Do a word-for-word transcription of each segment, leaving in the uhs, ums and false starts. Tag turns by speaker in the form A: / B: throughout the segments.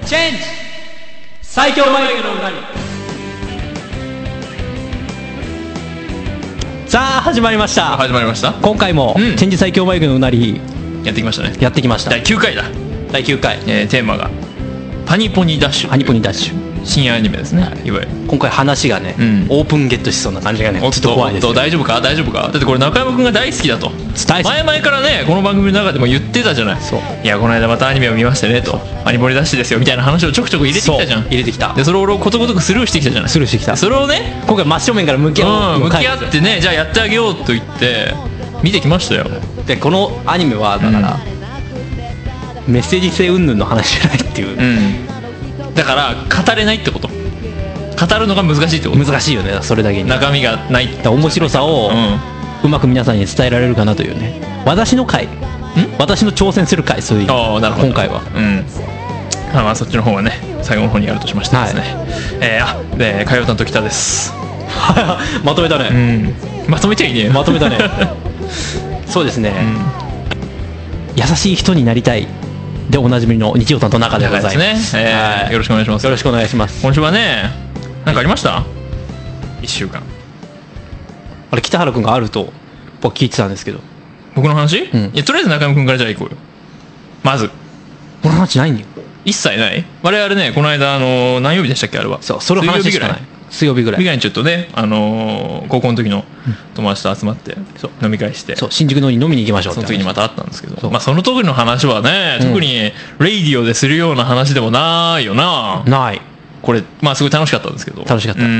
A: チェンジ最強マイクのうなり。さあ始まりました。
B: 始まりました。
A: 今回も、うん、チェンジ最強マイクのうなり
B: やってきましたね。
A: やってきました。
B: だいきゅうかいだ。
A: だいきゅうかい、
B: えー、テーマがパニポニダッシュ。
A: パニポニダッシュ
B: 深夜アニメですね、はい、いわゆる
A: 今回話がね、うん、オープンゲットしそうな感じがね、ちょっと怖いですけど。
B: 大丈夫か大丈夫か。だってこれ中山くんが大好きだと前々からねこの番組の中でも言ってたじゃない。そういやこの間またアニメを見ましてねと、パニポニダッシュですよみたいな話をちょくちょく入れてきたじゃん。
A: 入れてきた。
B: でそれを俺をことごとくスルーしてきたじゃない。
A: スルーしてきた。
B: それをね
A: 今回真正面から向き合う、
B: うん、向き合ってね、じゃあやってあげようと言って見てきましたよ。
A: でこのアニメはだから、うん、メッセージ性云々の話じゃないっていう、
B: うん、だから語れないってこと。語るのが難しいってこと。
A: 難しいよね。それだけに
B: 中身がないって
A: 面白さを、うん、うまく皆さんに伝えられるかなというね。私の回、私の挑戦する回、そういう。ああなるほど。今回は、うん、
B: あまあそっちの方はね最後の方にやるとしましてですね、はい、えー、あで火曜担当北です
A: まとめたね、
B: うん、まとめちゃいいね。
A: まとめたねそうですね、うん、優しい人になりたいでおなじみの日曜担当中でございます。
B: ね、えーはい、よろしくお願いします。
A: よろしくお願いします。
B: 今週はね何かありました？いっしゅうかん。
A: あれ北原君があると僕聞いてたんですけど。
B: 僕の話？うん、いやとりあえず中山君からじゃあ行こうよ。まず
A: この話ないんだよ。
B: 一切ない。我々ねこの間あの何曜日でしたっけあれは。
A: そうそれの話しかない。水曜日ぐらい。
B: 水曜日ぐらいにちょっとねあのー、高校の時の友達と集まって、うん、そう飲み会して。
A: そう新宿の方に飲みに行きましょうって。
B: その時にまた会ったんですけど。そまあその時の話はね、うん、特にレイディオでするような話でもないよな。
A: ない。
B: これまあすごい楽しかったんですけど。
A: 楽しかった。うん。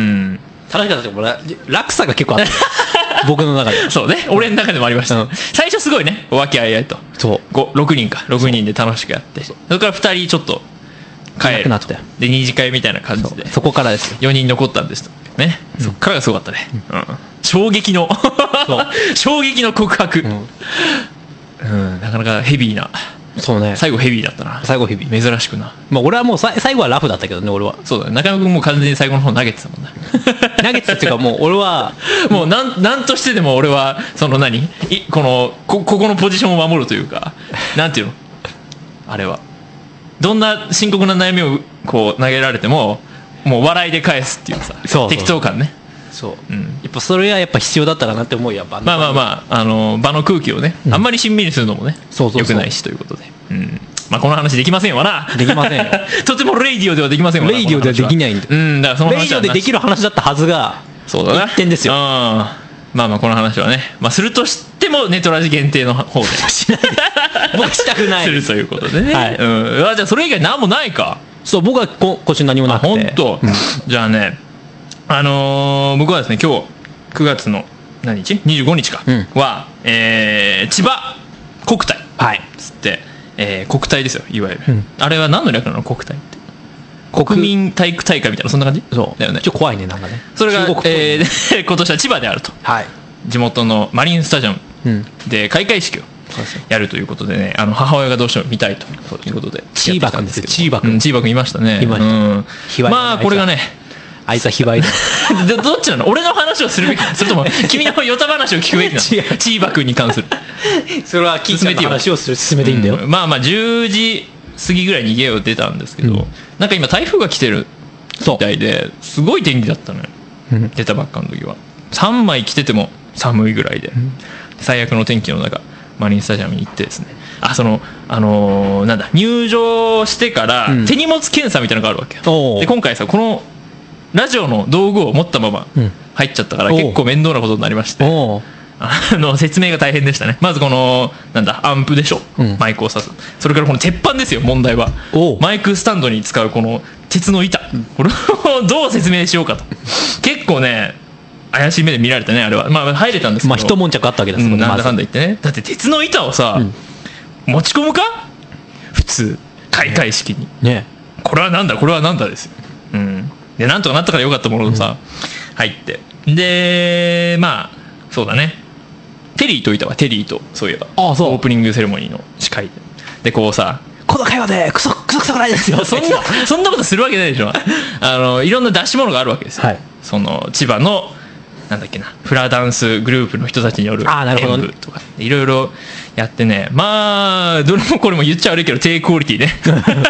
A: 楽しかったけど落差が結構あった僕の中で。
B: そうね俺の中でもありました、うん、最初すごいね和気あいあいとそうろくにんかろくにんで楽しくやって そ, それからふたりちょっと帰るとで二次会みたいな感じで
A: そ, そこからですよ。
B: よにん残ったんですね、うん、そこからがすごかったね、うんうん、衝撃の衝撃の告白、うんうん、なかなかヘビーな。
A: そうね
B: 最後ヘビーだったな。
A: 最後ヘビー
B: 珍しくな。
A: まあ俺はもうさ最後はラフだったけどね俺は。
B: そうだね中山君も完全に最後の方投げてたもんね
A: 投げてたっていうかもう俺は
B: もうなんなんとしてでも俺はその何いこの こ, ここのポジションを守るというかなんていうのあれはどんな深刻な悩みをこう投げられてももう笑いで返すっていうさそうそう適当感ね。
A: そう、うん、やっぱそれはやっぱ必要だったかなって思うよ。まあ
B: まあまああの場の空気をね、うん、あんまりしんみりするのもねよくないしということで、うんまあ、この話できませんわな。
A: できませんよ
B: とてもレイディオではできませんわな。
A: レイディオではできないんで、うん、だからその話はレイディオでできる話だったはずが
B: そうだな
A: 一点ですよ。
B: あまあまあこの話はね、まあ、するとしてもネトラジ限定の方で
A: しない僕したくない
B: するということでね、はいうん、あじゃあそれ以外何もないか。
A: そう僕はこ今週何もなくて。
B: 本当、うん、じゃあねあのー、僕はですね今日くがつの何日にじゅうごにちか、うん、は、えー、千葉国体つって、はいえー、国体ですよいわゆる、うん、あれは何の略なの国体って。国民体育大会みたいなそんな感じそうだよね。
A: ちょっと怖いねなんかね。
B: それが、えー、今年は千葉であると、はい、地元のマリンスタジアムで開会式をやるということでね、あの母親がどうしても見たいということで
A: チーバくんですけどチーバくん、
B: うん、チーバくんいましたね。いました、うん、まあこれがね
A: あいつは卑猥だ
B: どっちなの俺の話をするべきそれとも君のヨタ話を聞くべきなのチーバくんに関する
A: それは聞いてた話をする進めていいんだよ、
B: うん、まあまあじゅうじ過ぎぐらいに家を出たんですけど、うん、なんか今台風が来てるみたいですごい天気だったのよ、うん、出たばっかの時はさんまい着てても寒いぐらいで、うん、最悪の天気の中マリンスタジアムに行ってですねあそのあのー、なんだ入場してから手荷物検査みたいなのがあるわけよ、うん、で今回さこのラジオの道具を持ったまま入っちゃったから結構面倒なことになりまして、あの説明が大変でしたね。まずこのなんだアンプでしょ、うん、マイクを挿す。それからこの鉄板ですよ問題は。マイクスタンドに使うこの鉄の板、これをどう説明しようかと結構ね怪しい目で見られたねあれは。まあ入れたんですけど、まあ
A: 一悶着あったわけです、
B: うん、なんだかんだ言ってね。だって鉄の板をさ、うん、持ち込むか普通開会式に、ね、これはなんだこれはなんだですよ、うん、でなんとかなったからよかったもののさ、うん、入ってでまあそうだねテリーといたわ。テリーとそういえばああそうオープニングセレモニーの司会ででこうさ
A: この会話でクソクソクソくないですよ
B: そんなそんなことするわけないでしょあのいろんな出し物があるわけですよ、はい、その千葉のなんだっけなフラダンスグループの人たちによる演舞とかいろいろやってねまあどれもこれも言っちゃ悪いけど低クオリティね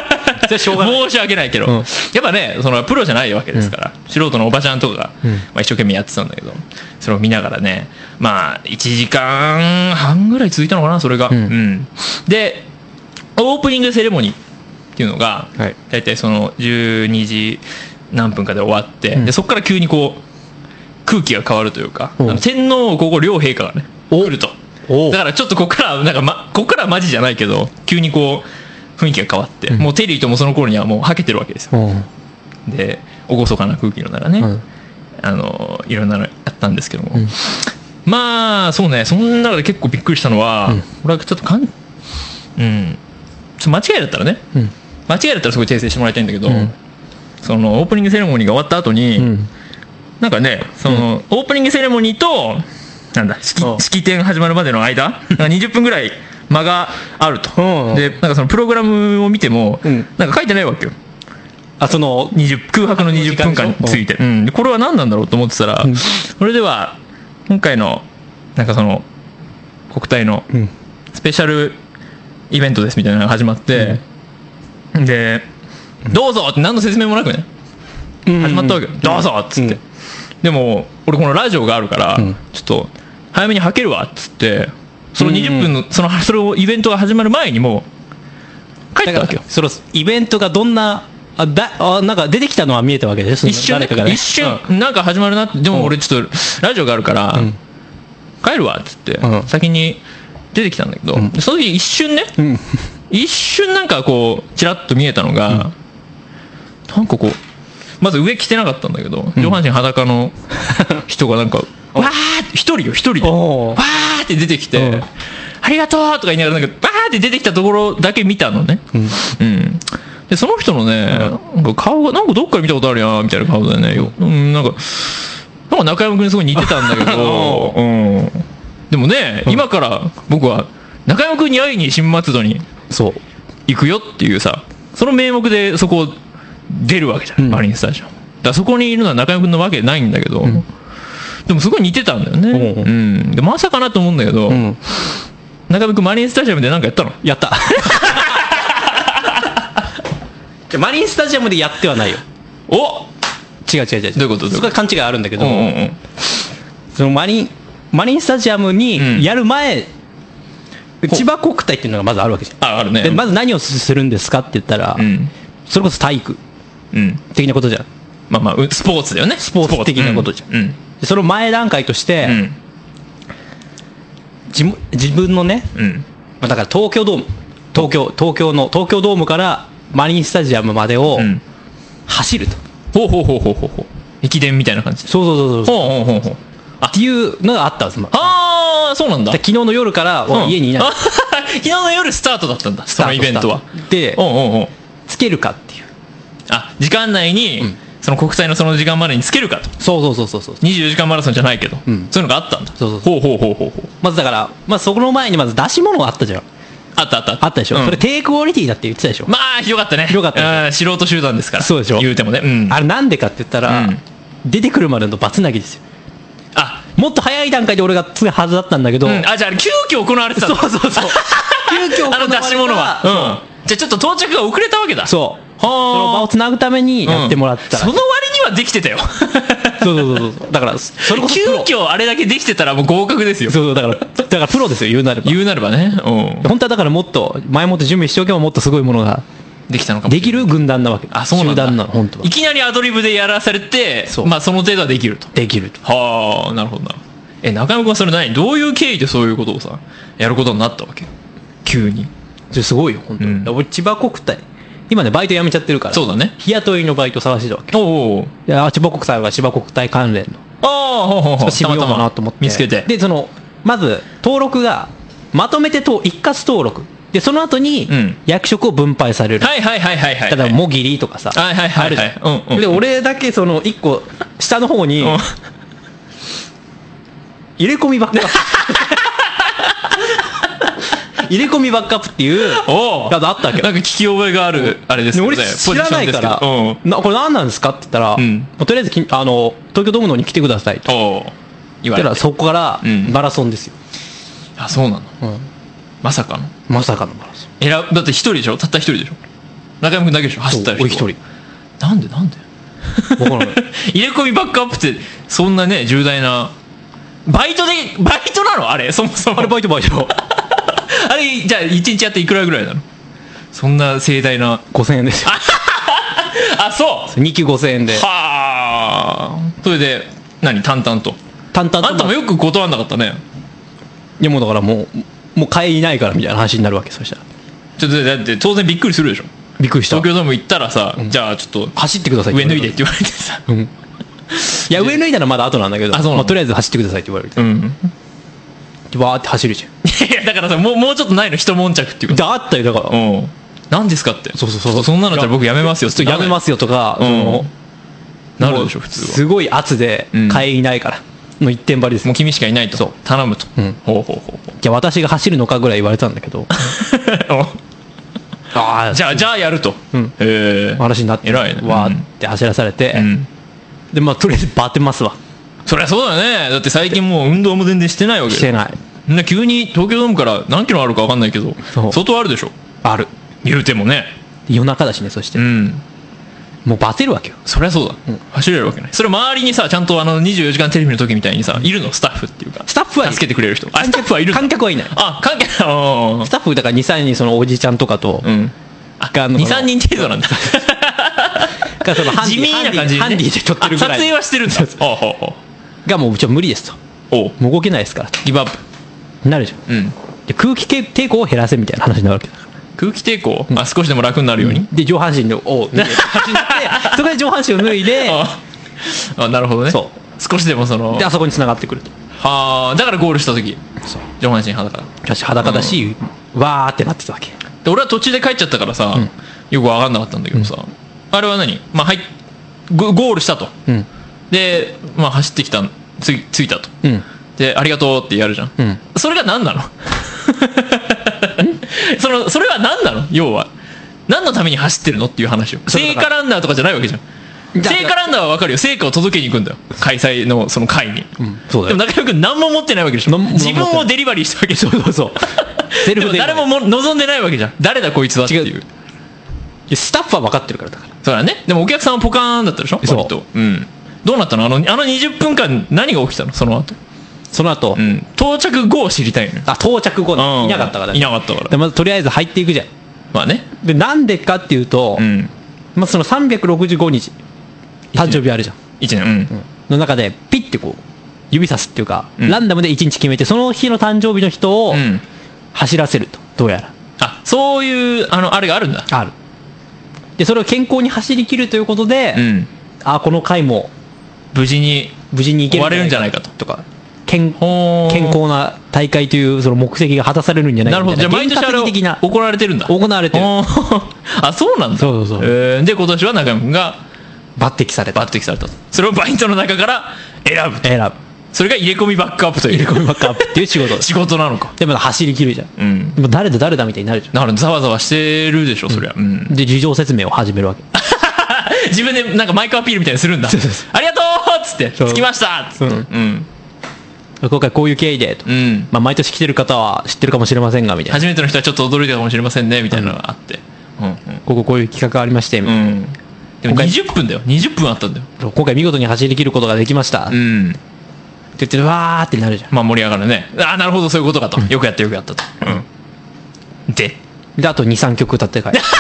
A: それしょうがない
B: 申し訳ないけど、
A: うん
B: やっぱねそのプロじゃないわけですから、うん、素人のおばちゃんとかが、
A: うん
B: まあ、一生懸命やってたんだけど、それを見ながらね、まあいちじかんはんぐらい続いたのかなそれが、
A: うん
B: うん、でオープニングセレモニーっていうのが、はい、大体そのじゅうにじ何分かで終わって、うん、でそこから急にこう空気が変わるというか、あの天皇皇后両陛下がね来ると、だからちょっとここからなんか、ま、ここからはマジじゃないけど急にこう雰囲気が変わって、うん、もうテリーともその頃にはもうはけてるわけですよ。で厳かな空気の中ね、うん、あのいろんなのやったんですけども、うん、まあそうね、その中で結構びっくりしたのは、うん、俺はちょっとかん、うん、ちょっと間違いだったらね、うん、間違いだったらすごい訂正してもらいたいんだけど、うん、そのオープニングセレモニーが終わった後に、うん、なんかねその、うん、オープニングセレモニーとなんだ 式, 式典始まるまでの間なんかにじゅっぷんぐらい間があるとでなんかそのプログラムを見ても、うん、なんか書いてないわけよ。あそのにじゅう空白のにじゅっぷんかんについて、うん、でこれは何なんだろうと思ってたら、うん、それでは今回のなんかその国体のスペシャルイベントですみたいなのが始まって、うん、でどうぞって何の説明もなくね、うん、始まったわけよ、うん、どうぞっつって、うん、でも俺このラジオがあるから、うん、ちょっと早めにはけるわっつってそのにじゅっぷんのそのそれをイベントが始まる前にもう帰ったわけよ。
A: そのイベントがどんなあだあなんか出てきたのは見えたわけです。
B: 一瞬、ねね、一瞬、うん、なんか始まるなって。でも俺ちょっとラジオがあるから、うん、帰るわっつって、うん、先に出てきたんだけど、うん、その時一瞬ね、うん、一瞬なんかこうちらっと見えたのが、うん、なんかこうまず上着てなかったんだけど、上半身裸の人がなんかわーって一人よ一人でわーって出てきてありがとうとか言いながらなんかバーって出てきたところだけ見たのね、うん、うんでその人のね、なんか顔がなんかどっかで見たことあるやんみたいな顔でね、うん、なんかなんか中山君にすごい似てたんだけど、うん、でもね、うん、今から僕は中山君に会いに新松戸に行くよっていうさ、その名目でそこを出るわけじゃん、うん、マリンスタジアムだからそこにいるのは中山君のわけないんだけど、うん、でもすごい似てたんだよね、うんうん、でまさかなと思うんだけど、うん、中山君マリンスタジアムで何かやったの？
A: やったマリンスタジアムでやってはないよ。
B: お
A: 違う違う違う。
B: どういうこと？
A: そこは勘違いあるんだけど、うんうんうん、そのマリンマリンスタジアムにやる前、うん、千葉国体っていうのがまずあるわけじゃん。
B: あ、あるね。
A: でまず何をするんですかって言ったら、うん、それこそ体育、うん、的なことじゃん。
B: まあまあスポーツだよね。
A: スポーツ的なことじゃん。うんうん、でその前段階として、うん、自, 自分のね、うん、だから東京ドーム東京東京の東京ドームからマリンスタジアムまでを走ると、
B: うん、ほうほうほうほうほう駅伝みたいな感じ。
A: そうそうそうそう
B: ほうほうほうほう
A: っていうのがあったんです。
B: ああそうなんだ。
A: 昨日の夜から家にいない、うん、
B: 昨日の夜スタートだったんだそのイベントは。
A: でおうおうおうつけるかっていう、
B: あ時間内に、うん、その国際のその時間までにつけるかと。
A: そうそうそうそうそう
B: にじゅうよじかんマラソンじゃないけど、うん、そういうのがあったんだ。
A: そうそうそう
B: ほうほうほうほうほう
A: まずだから、まあ、そこの前にまず出し物があったじゃん。
B: あったあった
A: あったでしょ、うん、それ低クオリティだって言ってたでしょ。
B: まあひどかったね。
A: ひどかった
B: 素人集団ですから。
A: そうでしょ
B: 言うてもね、うん、
A: あれなんでかって言ったら、うん、出てくるまでのバツナギですよ。あもっと早い段階で俺がつくはずだったんだけど、うん、
B: あじゃあ急遽行われてたんだ。
A: そうそうそう急遽行われたあの出し物は、
B: うん、じゃあちょっと到着が遅れたわけだ。
A: そうその場をつなぐためにやってもらったら、
B: うん、その割にはできてたよ
A: そうそうそうそうだからそれこそ
B: 急遽あれだけできてたらもう合格ですよ。
A: そうそうだからだからプロですよ言うなれば。
B: 言うなればね、うん、
A: 本当はだからもっと前もって準備しておけばもっとすごいものが
B: できたのかもしれない。
A: できる軍団なわけ。
B: あそうなんだ。
A: 集団なの本当は。
B: いきなりアドリブでやらされて そ,、まあ、その程度はできると。
A: できると。
B: はあなるほどな。え中山君はそれ何どういう経緯でそういうことをさやることになったわけ急に。
A: すごいよ本当に、うん、俺千葉国体今ねバイト辞めちゃってるから。
B: そうだね。
A: 日雇いのバイト探してたわけ。
B: おうおう
A: いや千葉国際は千葉国体関連の
B: ああほうほうほう
A: してみようかなと思って
B: 見つけて。
A: でそのまず登録がまとめてと一括登録でその後に役職を分配される、
B: うん、はいはいはいはいはい。
A: 例えばもぎりとかさ
B: はいはいはいはい、
A: うんうん、で俺だけその一個下の方に、うん、入れ込みばっか入れ込みバックアップっていう
B: お
A: あったわけ。
B: なんか聞き覚えがあるあれですよね。
A: 俺知らないから、うん、なこれ何なんですかって言ったら、うん、とりあえずきあの東京ドームのに来てくださいと言われて、そこからマラソンですよ、
B: うん、あそうなの、うん、まさかの
A: まさかのマラソン。
B: えらだって一人でしょたった一人でしょ中山君だけでしょ走った人。
A: 俺一人。
B: なんでなんで分からない入れ込みバックアップってそんなね重大なバイトでバイトなのあれそもそも
A: あれバイトバイト
B: あれじゃあいちにちやっていくらぐらいなのそんな盛大な
A: ごせんえんですよ
B: あそう
A: にきごせんえんで
B: はあそれで何淡々と
A: 淡々と
B: あんたもよく断んなかったね
A: いやもうだからもうもう帰りないからみたいな話になるわけそしたら
B: ちょっとだって当然びっくりするでしょ
A: びっくりした
B: 東京ドーム行ったらさ、うん、じゃあちょっと
A: 走ってください
B: 上脱いでって言われてさ、うん、い
A: や上脱いだらまだ後なんだけど
B: あそう、
A: まあ、とりあえず走ってくださいって言われて、うん、わーって走るじゃん
B: いやだからさもう、もうちょっとないの一悶着っていうか
A: だったよだから、うん、
B: 何ですかって
A: そうそうそう
B: そんなのだったら僕やめますよ
A: やめますよとか、うん、その
B: なるでしょ普通は
A: すごい圧で帰りないからの一点張りです
B: もう君しかいないと
A: そう
B: 頼むと、
A: うん、
B: ほうほうほうほう
A: じゃあ私が走るのかぐらい言われたんだけど
B: あじゃあじゃあやると、
A: うん、へえ話になって
B: 偉いね
A: わーって走らされて、うん、でまあとりあえずバテますわ
B: そりゃそうだよねだって最近もう運動も全然してないわけ
A: してない
B: な急に東京ドームから何キロあるか分かんないけど相当あるでしょ
A: ある
B: 言うてもね
A: 夜中だしねそして、うん、もうバテるわけよ
B: そりゃそうだ、うん、走れるわけないそれ周りにさちゃんとあのにじゅうよじかんテレビの時みたいにさいるのスタッフっていうか
A: スタッフは
B: 助けてくれる人あスタッフはいる
A: 観客はいない
B: あ観客ス
A: タッフだからにさんにんそのおじちゃんとかと、うん、
B: にさんにん程度なんだ
A: がそのハンディ
B: 地味な感じで、ね、
A: ハンディで撮ってるぐらい
B: 撮影はしてるんだ
A: がもううちは無理ですともう動けないですからと
B: ギブアッ
A: プなるじゃん、うん、で空気抵抗を減らせみたいな話になるわけだから
B: 空気抵抗、うん、あ少しでも楽になるように、うん、
A: で上半身を脱いでそこで上半身を脱いで
B: あなるほどね
A: そう
B: 少しでもその
A: であそこに繋がってくると
B: はあだからゴールした時そう上半身裸
A: だし裸だし、うん、わーってなってたわけ
B: で俺は途中で帰っちゃったからさ、うん、よく分かんなかったんだけどさ、うん、あれは何、まあ、はいゴールしたと、うん、で、まあ、走ってきたつい着いたと、うん、でありがとうってやるじゃん、うん、それが何なのそのそれは何なの要は何のために走ってるのっていう話を聖火ランナーとかじゃないわけじゃん聖火ランナーは分かるよ聖火を届けに行くんだよ開催のその会に、うん、そうだよでも中山君何も持ってないわけでしょ自分をデリバリーしたわけでしょそうそうそうでも誰もも望んでないわけじゃん誰だこいつはっていう
A: スタッフは分かってるからだから
B: そうだねでもお客さんはポカーンだったでしょ割とう、うん、どうなったのあのあのにじゅっぷんかん何が起きたのその後
A: その後、うん、
B: 到着後を知りたいのよ
A: あ到着後、ね、いなかったから、ね、
B: いなかったから
A: でまずとりあえず入っていくじゃん
B: まあね
A: でなんでかっていうと、うんまあ、そのさんびゃくろくじゅうごにち誕生日あるじゃん
B: いちねん、うん、
A: の中でピッてこう指さすっていうか、うん、ランダムでいちにち決めてその日の誕生日の人を走らせるとどうやら
B: あそういうあのあれがあるんだ
A: あるでそれを健康に走り切るということで、うん、あこの回も
B: 無事に
A: 無事にいける
B: 終われるんじゃないかと
A: とか健, 健康な大会というその目的が果たされるんじゃないかみたいな。
B: なるほどじゃあ毎年あれ行われてるんだ
A: 行われてる
B: あそうなんだ
A: そうそうそう、
B: えー、で今年は中山君が
A: 抜擢された
B: 抜擢されたそれをバイトの中から選ぶ
A: 選ぶ
B: それが入れ込みバックアップという
A: 入れ込みバックアップっていう仕事
B: 仕事なのか
A: でも走り切るじゃん、うん、でも誰だ誰だみたいになるじゃん
B: なるざわざわしてるでしょそりゃ、うん、
A: で事情説明を始めるわけ
B: 自分でなんかマイクアピールみたいにするんだありがとうっつって着きましたっつって、うんうん
A: 今回こういう経緯でと、うんまあ、毎年来てる方は知ってるかもしれませんがみたいな
B: 初めての人はちょっと驚いたかもしれませんねみたいなのがあって、
A: うんうん、こここういう企画がありましてみたいな、うん、
B: でもにじゅっぷんだよにじゅっぷんあったんだよ
A: 今回見事に走り切ることができました、うん、って言ってわーってなるじゃん
B: まあ盛り上がるねああなるほどそういうことかと、うん、よくやったよくやったと、うん、で
A: であと にさんきょく歌って帰る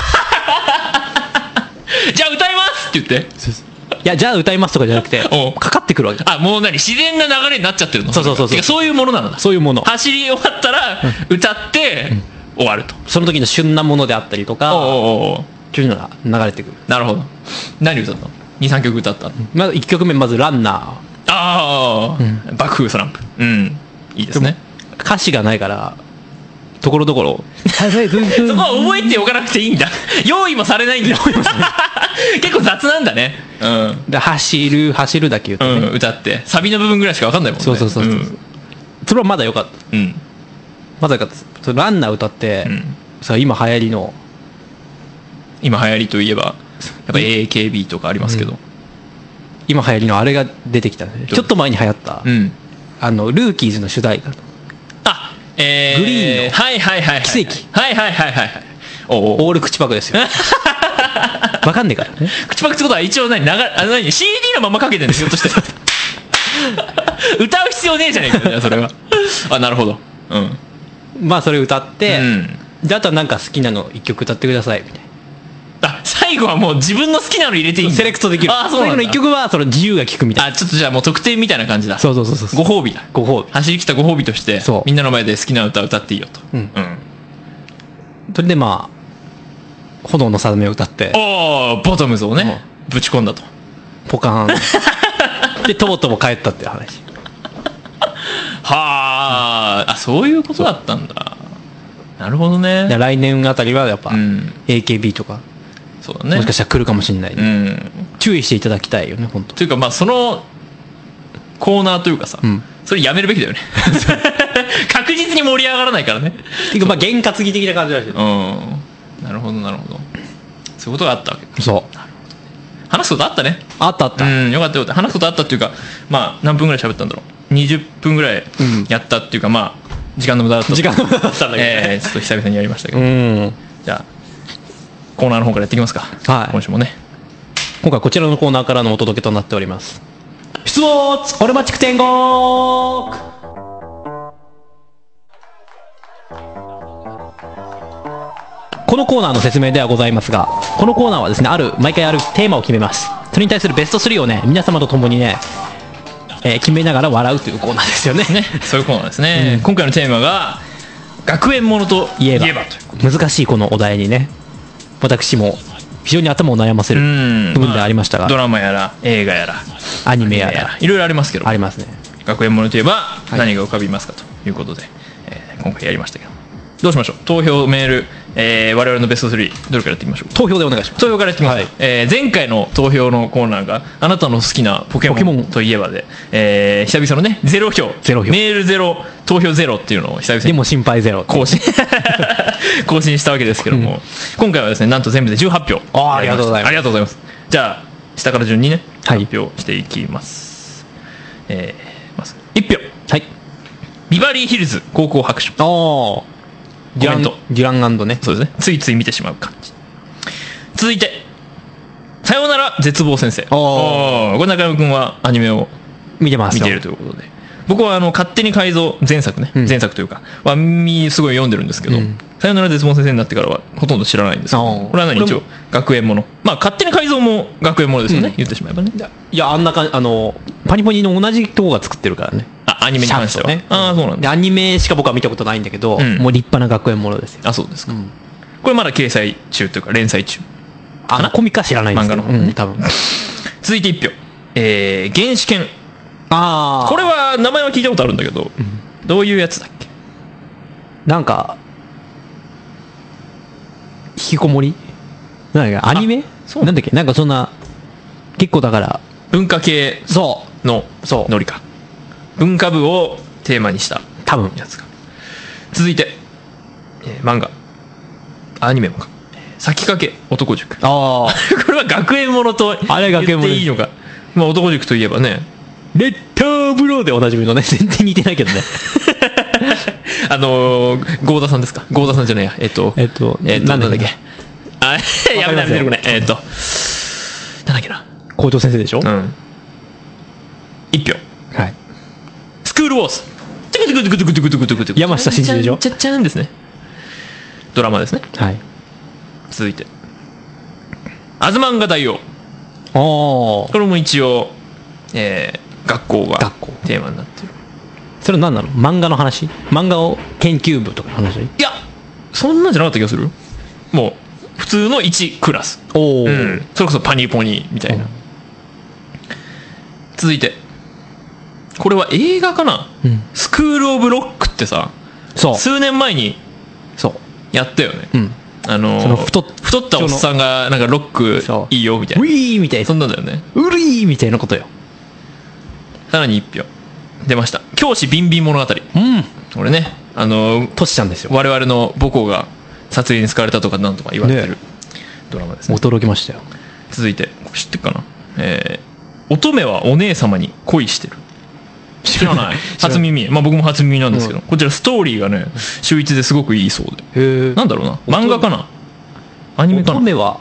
B: じゃあ歌いますって言って
A: いやじゃあ歌いますとかじゃなくてかかってくるわけ
B: あもう何自然な流れになっちゃってるの
A: そうそうそうそう
B: そういうものなんだ
A: そういうもの
B: 走り終わったら歌って終わると、
A: うん、その時の旬なものであったりとかおうおうおうそういうのが流れてくる
B: なるほど何歌ったの にさんきょく歌った
A: まずいっきょくめまずランナー
B: ああ、うん、爆風スランプうんいいですね
A: 歌詞がないからところどころ
B: そこは覚えておかなくていいんだ用意もされないんだよ結構雑なんだね、うん、
A: で走る走るだけ言って、ね
B: うん、歌ってサビの部分ぐらいしか分かんないもんね
A: そうそうそうそう、うん、それはまだよかった、うん、まだよかったそランナー歌って、うん、さ今流行りの
B: 今流行りといえばやっぱ エーケービー とかありますけど、うん、
A: 今流行りのあれが出てきたんでちょっと前に流行った、うん、あのルーキーズの主題歌
B: あえー、
A: グリーンの
B: はいはいはいはい
A: 奇跡
B: はいはいはいはい
A: おおオール口パクですよ分かんねえからね。
B: 口パクってことは一応何、流あの何 シーディー のままかけてんですよとして歌う必要ねえじゃねえかよそれは。あ、なるほど。うん。
A: まあそれ歌って、
B: うん、
A: であとはなんか好きなの一曲歌ってくださいみたいな。
B: あ、最後はもう自分の好きなの入れていいんだ。
A: セレクトできる。
B: あ、そうなんだ。
A: 最後の一曲はその自由が聴くみたいな。
B: あ、ちょっとじゃあもう特典みたいな感じだ。
A: そうそうそうそう。
B: ご褒美だ。
A: ご褒美。
B: 走り切ったご褒美として、みんなの前で好きな歌歌っていいよと。うん。うん。
A: それでまあ炎の定めを歌って。
B: おお、ボトムズをね、うん、ぶち込んだと。
A: ポカーン。でとうとう帰ったっていう話。
B: はあ、あ、そういうことだったんだ。なるほどね。
A: 来年あたりはやっぱ エーケービー とか、
B: そうだね、
A: もしかしたら来るかもしれない、ね、うん、注意していただきたいよね本当。
B: というかまあそのコーナーというかさ、うん、それやめるべきだよね確実に盛り上がらないからね。
A: っていうかまあ験担ぎ的な感じだし、ね、
B: うん、なるほどなるほど、そういうことがあったわけ。
A: そう、
B: なるほどね、話すことあったね。
A: あったあった、
B: うん、よかったよかった。話すことあったっていうか、まあ何分ぐらい喋ったんだろう、にじゅっぷんぐらいやったっていうか、うん、まあ時間の無駄だった時間の無駄だったんだけど、ね、えー、ちょっと久々にやりましたけど、うん、じゃあコーナーの方からやっていきますか。はい、今週もね、
A: 今回こちらのコーナーからのお届けとなっております。出没オルマチク天国。このコーナーの説明ではございますが、このコーナーはですね、ある毎回あるテーマを決めます。それに対するベストスリーをね、皆様と共にね、えー、決めながら笑うというコーナーですよね。
B: ね、そういうコーナーですね、うん、今回のテーマが学園ものといえば、
A: 難しいこのお題にね、私も非常に頭を悩ませる部分でありましたが、まあ、
B: ドラマやら映画やら
A: アニメやら
B: いろいろありますけど、
A: ありますね。
B: 学園ものといえば何が浮かびますかということで、はい、えー、今回やりましたけど、どうしましょう。投票メール、えー、我々のベストスリーどれからやってみましょう。
A: 投票でお願いします。
B: 投票からやってみます、はい、えー、前回の投票のコーナーがあなたの好きなポケモンといえばで、えー、久々のねゼロ票、ゼロ票、メールゼロ投票ゼロっていうのを久々に
A: でも心配ゼロ
B: 更新更新したわけですけども、うん、今回はですねなんと全部でじゅうはち票。
A: あ, ありがとうございます。
B: ありがとうございます。じゃあ下から順にね発表していきます、はい、えー、まずいち票、はい、ビバリーヒルズ高校白書。
A: ああ、デュランド、デュラン&ね、
B: そうですね、ついつい見てしまう感じ。続いてさよなら絶望先生。おお、これ中山君はアニメを
A: 見てます
B: 見ているということで、僕はあの勝手に改造前作ね、うん、前作というかはすごい読んでるんですけど、うん、さよなら絶望先生になってからはほとんど知らないんですけど、これは何、一応学園もの、まあ勝手に改造も学園ものですよね、うん、言ってしまえばね。
A: いや、あんなかあのパニポニの同じとこが作ってるからね、
B: あアニメに関してはね。ああ、そうなんだ。
A: でアニメしか僕は見たことないんだけど、うん、もう立派な学園ものですよ。
B: あ、そうですか、うん、これまだ掲載中というか連載中
A: かな。コミカ知らないんですけど、漫画の方ね、うん、多分
B: 続いていち票、えー、原始犬。
A: ああ、
B: これは名前は聞いたことあるんだけど、うん、どういうやつだっけ。なんか
A: 引きこもりなんかアニメなんだっけ、なんかそんな結構だから
B: 文化系のノリか、文化部をテーマにした多分やつか。続いて、えー、漫画アニメもか、先駆け男塾。ああこれは学園ものと言っていいのか。まあ男塾といえばね、
A: レッドブローでおなじみのね、全然似てないけどね
B: あのー、郷田さんですか。郷田さんじゃないや、えっと
A: えっと、
B: えっと、なんだっけ、あやめな出てこない、えっとなんだっけな、
A: 校長先生でしょ。うん、
B: いち票、
A: はい、
B: スクールウォーズ。
A: 山下真司でしょ。
B: ちゃっちゃんですね。ドラマですね。
A: はい。
B: 続いてアズマンガ大王。
A: こ
B: れも一応、えー、学校がテーマになってる。
A: それは何なの。漫画の話、漫画を研究部とかの話。い
B: やそんなんじゃなかった気がする。もう普通のいちクラス。お、うん、それこそパニーポニーみたいな。続いてこれは映画かな、うん、スクールオブロックってさ、そう数年前にそうやったよね。うん、あのー、その 太, 太ったおっさんがなんかロックいいよみたいな、
A: ウィーみたいな、
B: そんなんだよね。
A: ウリーみたいなことよ。
B: さらにいち票出ました。教師ビンビン物語。うん、これね、あのー、
A: トシちゃんですよ。
B: 我々の母校が撮影に使われたとかなんとか言われてる、ね、ドラマですね。
A: 驚きましたよ。
B: 続いてこれ知ってるかな、えー、乙女はお姉様に恋してる。知らない初耳、まあ、僕も初耳なんですけど、うん、こちらストーリーがね秀逸ですごくいいそうで。へ、なんだろうな、漫画かなアニメかな。
A: 乙女は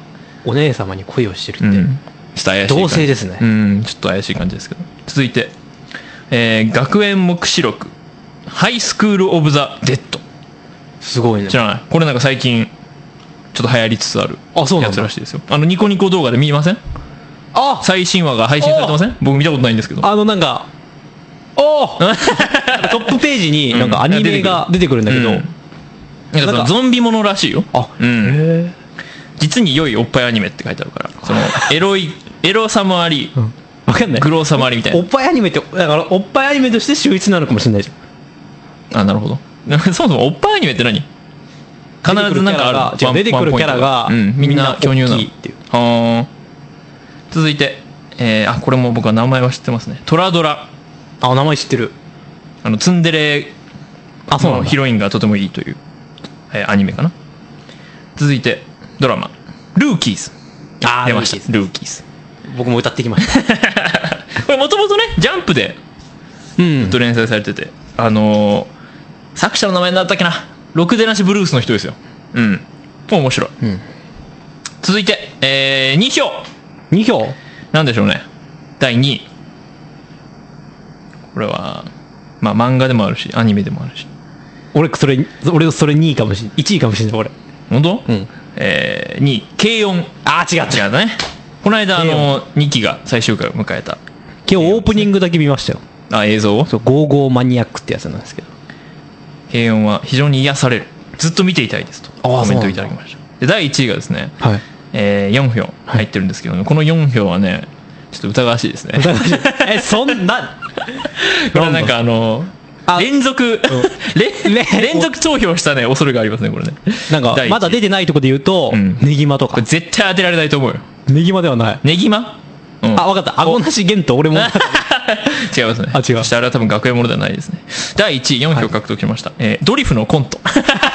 A: お姉様に恋をしてるって、
B: うん、ちょっと怪しい感じ。
A: 同性ですね。
B: うんちょっと怪しい感じですけど。続いて、えー、学園目視録ハイスクール・オブ・ザ・デッド。
A: すごいね。
B: 知らない？これなんか最近ちょっと流行りつつある
A: あ、そうなんだ
B: やつらしいですよ。あのニコニコ動画で見ません？
A: あ
B: 最新話が配信されてません？僕見たことないんですけど。
A: あのなんかおトップページになんかアニメが出てくるんだけど、
B: うんなんかそのゾンビものらしいよ。
A: あ、
B: うん、
A: へ
B: 実に良いおっぱいアニメって書いてあるから、そのエロいエロさもあり、
A: うん、分かんない。
B: グローさもありみたいな。
A: おっぱいアニメってだからおっぱいアニメとして秀逸なのかもしれないじゃん。
B: あ、なるほど。そもそもおっぱいアニメって何？必ずなんかある。
A: 出てくるキャラが、
B: うん、みんな巨乳なの。
A: 大きいっていう。
B: はー。続いて、えー、あこれも僕は名前は知ってますね。トラドラ。
A: あ、名前知ってる。
B: あのツンデレのヒロインがとてもいいという、えー、アニメかな。続いてドラマルーキーズ。
A: あ
B: 出ました。ルーキーズ。
A: 僕も歌ってきました
B: これもともとねジャンプでずっと連載されてて、あのー、作者の名前なんだったっけな。ろくでなしブルースの人ですよ。うん面白い、うん、続いて、えー、に票
A: に票
B: なんでしょうね。だいにい、これはまあ漫画でもあるしアニメでもあるし、
A: 俺それ俺それにいかもしれない、いちいかもしれない俺。
B: 本当？
A: うん。
B: えー、にい軽音。
A: あー違った
B: 違ったね。この間あのにきが最終回を迎えた。
A: 今日オープニングだけ見ましたよ。
B: あ、映像を。
A: そうゴーゴーマニアックってやつなんですけど、
B: 軽音は非常に癒される、ずっと見ていたいですとコメントいただきました。でだいいちいがですね、はい、えー、よん票入ってるんですけど、ね、このよん票はねちょっと疑わしいですね。
A: えそんな
B: これはなんかあの連続、うん、連続投票したね恐れがありますねこれね。
A: なんかまだ出てないところで言うと、うん、ネギマとか。これ
B: 絶対当てられないと思うよ。
A: ネギマではない。
B: ネギマ、
A: うん、あ分かった。あごなしゲント俺も
B: 違いますね。
A: あ違う。
B: そしてあれは多分学園ものではないですね。だいいちいよん票獲得しました、はい、えー、ドリフのコント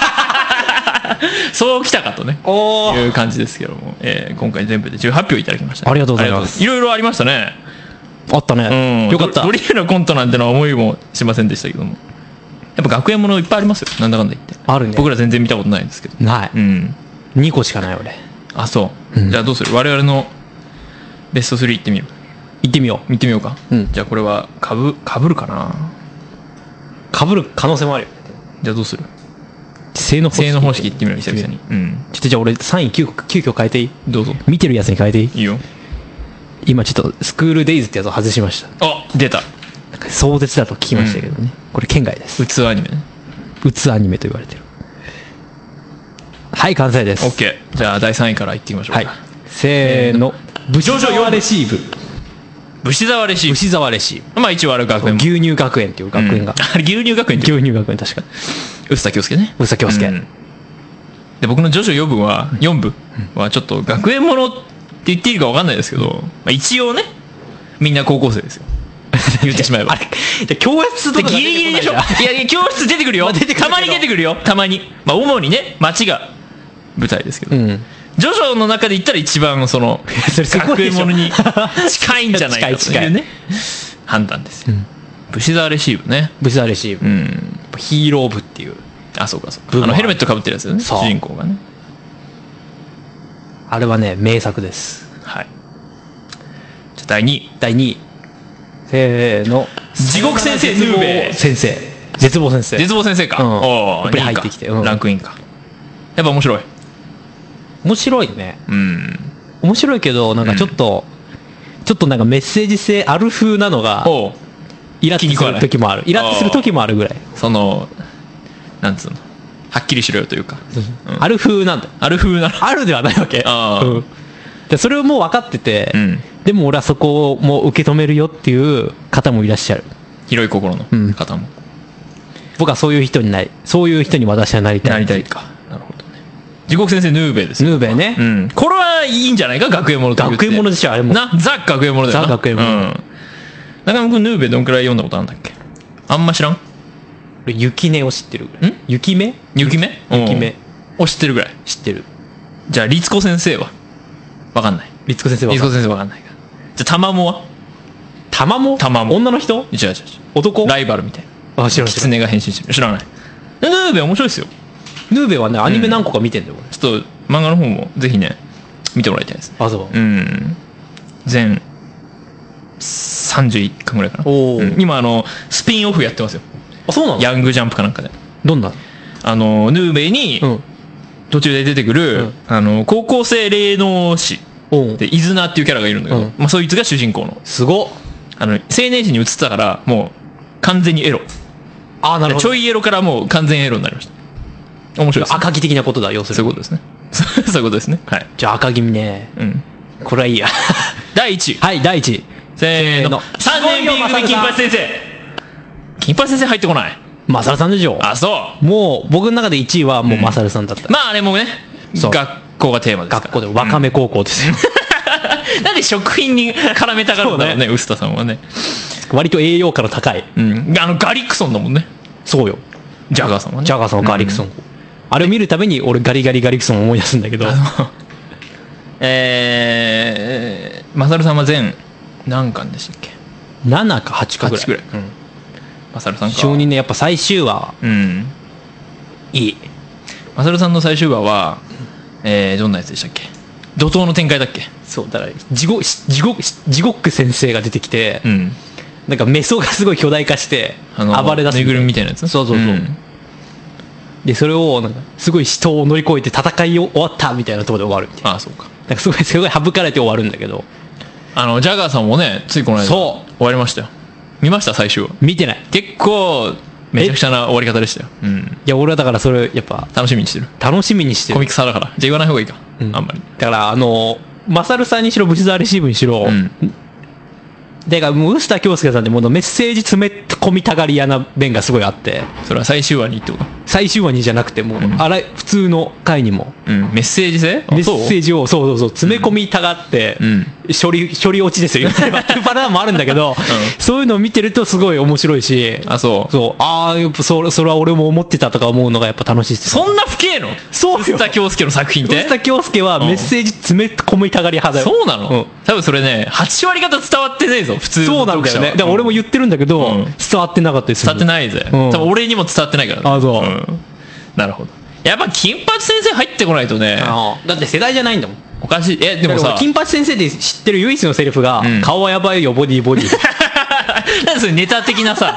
B: そうきたかとねいう感じですけども、えー、今回全部でじゅうはち票いただきました、ね、
A: ありがとうございます。
B: いろいろありましたね。
A: あったね、うん、よかった。
B: ドリフのコントなんてのは思いもしませんでしたけども、やっぱ学園ものいっぱいありますよなんだかんだ言って。
A: あるね。
B: 僕ら全然見たことないんですけど。
A: ない、うん、にこしかない俺。あそう、うん、
B: じゃあどうする？我々のベストスリーいってみよう。
A: 行ってみよう。
B: 行ってみようか、うん、じゃあこれはかぶかぶるかな。
A: かぶる可能性もあるよ。
B: じゃあどうする？
A: 正の
B: 方式いってみる久々に、うん、
A: ちょっとじゃあ俺さんい急遽変えていい？
B: どうぞ。
A: 見てるやつに変えていい？
B: いいよ。
A: 今ちょっとスクールデイズってやつを外しました。
B: あ出た。
A: 壮絶だと聞きましたけどね、うん、これ県外です。
B: うつアニメね。
A: うつアニメと言われてる。はい完成です。
B: OK。 じゃあだいさんいからいってみましょうか。はい、
A: せーの、武士沢レシーブ。
B: 武士沢レシーブ。
A: 武士沢レシーブ。
B: まあ一応ある学園も
A: 牛乳学園っていう学園が、
B: うん、あれ牛乳学園って
A: 牛乳学園確か
B: 臼田恭介ね。
A: 臼田恭介、うん、
B: で僕のジョジョよん部はよん部はちょっと学園ものって言っていいか分かんないですけど、まあ、一応ねみんな高校生ですよ言ってしまえば。あれ
A: 教室とか
B: ギリギリでしょ。いや教室出てくるよ、まあ、出てくるたまに出てくるよたまに。まあ主にね街が舞台ですけど、うん、ジョジョの中で言ったら一番その学園ものに近いんじゃないかというね判断ですよ、うん、武士沢レシーブね。
A: 武士沢レシーブ、うん、ヒーロー部っていう。
B: あそうかそうか。あのヘルメットかぶってるやつよね主人公がね。
A: あれはね名作です。
B: はい。じゃあだいにい。
A: だいにいせーの、
B: 地獄先生ヌーベイ
A: 先生。絶望先生。
B: 絶望先生か、うん、おやっぱり入ってきて、うん、ランクインか。やっぱ面白い。
A: 面白いね。
B: うん。
A: 面白いけどなんかちょっと、うん、ちょっとなんかメッセージ性ある風なのがイラッとする時もある。イラッとする時もあるぐらい。
B: そのなんつうのはっきりしろよというか、
A: うん、ある風なんだ。
B: ある風なの。
A: あるではないわけ。あ、うん、でそれをもう分かってて、うん、でも俺はそこをもう受け止めるよっていう方もいらっしゃる。
B: 広い心の方も、うん、
A: 僕はそういう人にない。そういう人に私はなりたい。
B: なりたいか。なるほどね。地獄先生ヌーベイですよ。
A: ヌーベイね、
B: うん、これはいいんじゃないか。学園ものと言って。
A: 学園ものでしょあれも
B: な。ザ学園ものだよな。
A: ザ学園もの、うん、
B: 中山君ヌーベイどんくらい読んだことあるんだっけ。あんま知らん。
A: 俺雪音を知ってるぐらい。ん雪目
B: 雪目
A: 雪目
B: を知ってるぐらい。
A: 知ってる。
B: じゃあ律子先生は分かんない。
A: 律子先生は
B: 律子先生分かんないか。じゃあ玉藻は。
A: 玉藻
B: 玉藻
A: 女の人。
B: 違う違う違う
A: 男。
B: ライバルみたいな。
A: あ知らない。
B: 狐が変身してる。知らない。ヌーベイ面白いですよ。
A: ヌーベイはねアニメ何個か見てんだよ、
B: うん、ちょっと漫画の方もぜひね見てもらいたいですね。
A: あ、そう。
B: うん全さんじゅういっかんぐらいかな、
A: お、
B: うん、今あのスピンオフやってますよ。
A: あ、そうなの？
B: ヤングジャンプかなんかで。
A: どんな？
B: あのヌーベイに途中で出てくる、うん、あの高校生霊能師でイズナっていうキャラがいるんだけど、うん、まあ、そいつが主人公の。
A: すごっ。
B: あの青年誌に移ったからもう完全にエロ。
A: あ、なるほど。
B: ちょいエロからもう完全エロになりました。面白いです、ね、
A: 赤木的なことだ、要するに。
B: そういうことですね。そういうことですね。はい。
A: じゃあ赤木ね、うん、これはいいや。
B: だいいちい。
A: はい、だいいちい。
B: せーの。さんねん B 組金八先生。金八先生入ってこない。
A: マサルさんでしょ。
B: あ、そう。
A: もう僕の中でいちいはもうマサルさんだった、うん、
B: まああれもね、学校がテーマですから。
A: 学校でわかめ高校ですよ、
B: うん、なんで食品に絡めたがるんだろうね、臼田さんはね。
A: 割と栄養価の高い、
B: うん、あのガリクソンだもんね。
A: そうよ、
B: ジャガーさんはね。
A: ジャガーさんはガリクソン、うん、あれを見るために俺ガリガリガリクソンを思い出すんだけど
B: えー、マサルさんは全何巻でしたっけ？
A: ななかはちかぐらい。
B: ぐらい、うん、マサルさんか。
A: 承認ね、やっぱ最終話、うん、いい。
B: マサルさんの最終話は、えー、どんなやつでしたっけ？怒涛の展開だっけ？
A: そうだから地獄地獄地獄先生が出てきて、うん、なんかメソがすごい巨大化して暴れ出す
B: ぬいぐるみみたいなやつ。
A: そうそうそう、うん、でそれをなんかすごい死闘を乗り越えて戦いを終わったみたいなところで終わるみたいな。
B: ああ、そうか。
A: なんかすごいすごい省かれて終わるんだけど、
B: あのジャガーさんもね、ついこの間
A: そう
B: 終わりましたよ。見ました？最終話
A: 見てない。
B: 結構めちゃくちゃな終わり方でしたよ、うん、
A: いや俺はだからそれやっぱ
B: 楽しみにしてる。
A: 楽しみにしてる。
B: コミックサーだから。じゃあ言わない方がいいか、うん、あんまり。
A: だからあのマサルさんにしろブシザーレシーブにしろ、うん、だからもう臼田恭介さんってものメッセージ詰め込みたがり屋な弁がすごいあって。そ
B: れは最終話にってこと？
A: 最終話にじゃなくてもう、うん、あら普通の回にも、
B: うん、メッセージ性
A: メッセージをそうそうそう詰め込みたがって、うん、処理処理落ちですよ。バッパラもあるんだけど、うん、そういうのを見てるとすごい面白いし、
B: あ、そう
A: そうああやっぱそれそれは俺も思ってたとか思うのがやっぱ楽しいです。
B: そんな不敬の？そうよ。臼田恭介の作品って。
A: 臼田恭介はメッセージ詰め込みたがり派だよ。
B: そうなの、うん、多分それねはち割方伝わってねえぞ普通の。
A: そうなんだよね。だから俺も言ってるんだけど、うん、伝わってなかったですよ。
B: 伝わってないぜ、うん、多分俺にも伝わってないからね。
A: あ、そう、うん、
B: なるほど。やっぱ金八先生入ってこないとね。
A: だって世代じゃないんだもん。
B: おかしい。えでもさ、
A: 金八先生で知ってる唯一のセリフが、うん、顔はやばいよボディボディ。
B: なんでそれネタ的なさ。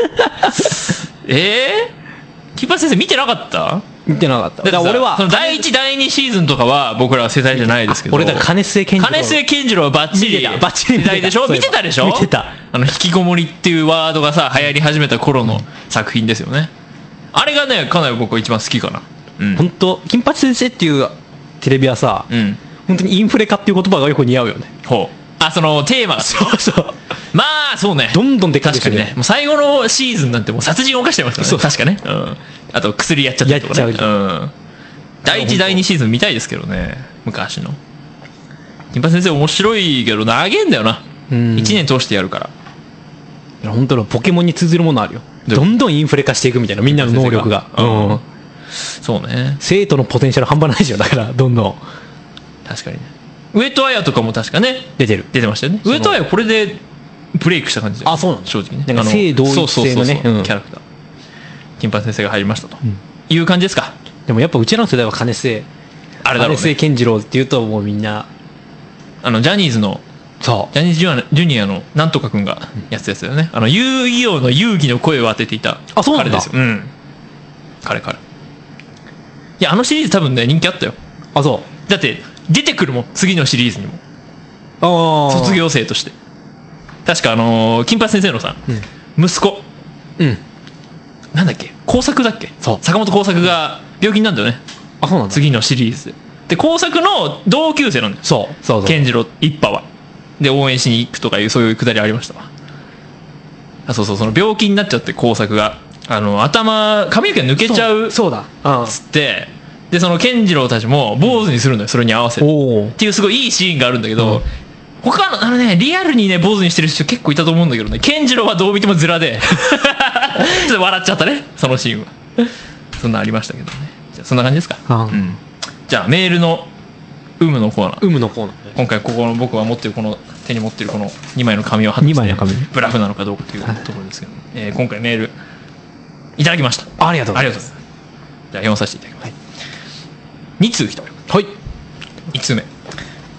B: えー、金八先生見てなかった？
A: 見てなかった。だから俺は
B: そのだいいちだいにシーズンとかは僕らは世代じゃないですけど、
A: 俺だから金末健次郎
B: 金末健次郎はバッチリ
A: バッチリ
B: 世代でしょ。見てたでしょ。
A: 見てた。
B: あの引きこもりっていうワードがさ流行り始めた頃の作品ですよね。あれがねかなり僕は一番好きかな。
A: うん、本当金八先生っていうテレビはさ、うん、本当にインフレ化っていう言葉がよく似合うよね。
B: ほう。あ、そのテーマが。
A: そうそう。
B: まあそうね。
A: どんどんでかくして
B: る。確かにね。もう最後のシーズンなんてもう殺人を犯してますからね。そう確かね。うん。あと薬やっちゃったりとかね。やっちゃう。うん。だいいちだいにシーズン見たいですけどね。昔の。金八先生面白いけど長えんだよな。うん。いちねん通してやるから。
A: いや本当のポケモンに通ずるものあるよ。どんどんインフレ化していくみたいなみんなの能力が。うん。うん、
B: そうね。
A: 生徒のポテンシャル半端ないですよ。だからどんどん。
B: 確かにね。上戸彩とかも確かね
A: 出てる
B: 出てましたよね。上戸彩これでブレイクした感じで。
A: あ、そうなん
B: 正直ね。
A: なんか性同一性のねキャラクター
B: 金八先生が入りましたと、うん、いう感じですか。
A: でもやっぱうちらの世代は金末
B: あれだろうね。
A: 金末健次郎っていうともうみんな
B: あのジャニーズの
A: そう
B: ジャニーズジュニアのなんとかくんがやつですよね。あの遊戯王の遊戯の声を当てていた彼ですよ。うん。彼彼。いやあのシリーズ多分ね人気あったよ。
A: あ、そう。
B: だって出てくるもん次のシリーズにも。
A: ああ。
B: 卒業生として。確かあのー、金八先生のさ、うん、息子。
A: うん。
B: なんだっけ工作だっけ。
A: そう。
B: 坂本工作が病気になるんだよね。
A: あ、そうなんだ。
B: 次のシリーズで。で工作の同級生なんだよ。
A: そう。そうそう。
B: 健次郎一派は。で応援しに行くとかいうそういうくだりありましたわ。あ、そうそう、その病気になっちゃって工作があの頭髪の毛が抜けちゃう
A: そうだ
B: つってでその健次郎たちも坊主にするのよ、それに合わせてっていうすごいいいシーンがあるんだけど、うん、他のあのねリアルにね坊主にしてる人結構いたと思うんだけどね、健次郎はどう見てもズラでちょっと笑っちゃったねそのシーンは。そんなありましたけどね。じゃあそんな感じですか。うん、じゃあメールの有無のコーナー。
A: 有無のコーナー。
B: 今回ここの僕が持ってるこの手に持ってるこのにまいの紙を貼って、ね、ブラフなのかどうかというところですけど、はい、えー、今回メールいただきました。
A: ありがとうございます。
B: じゃあ読まさせていただきます。はい、に通来ております。はい。いち通目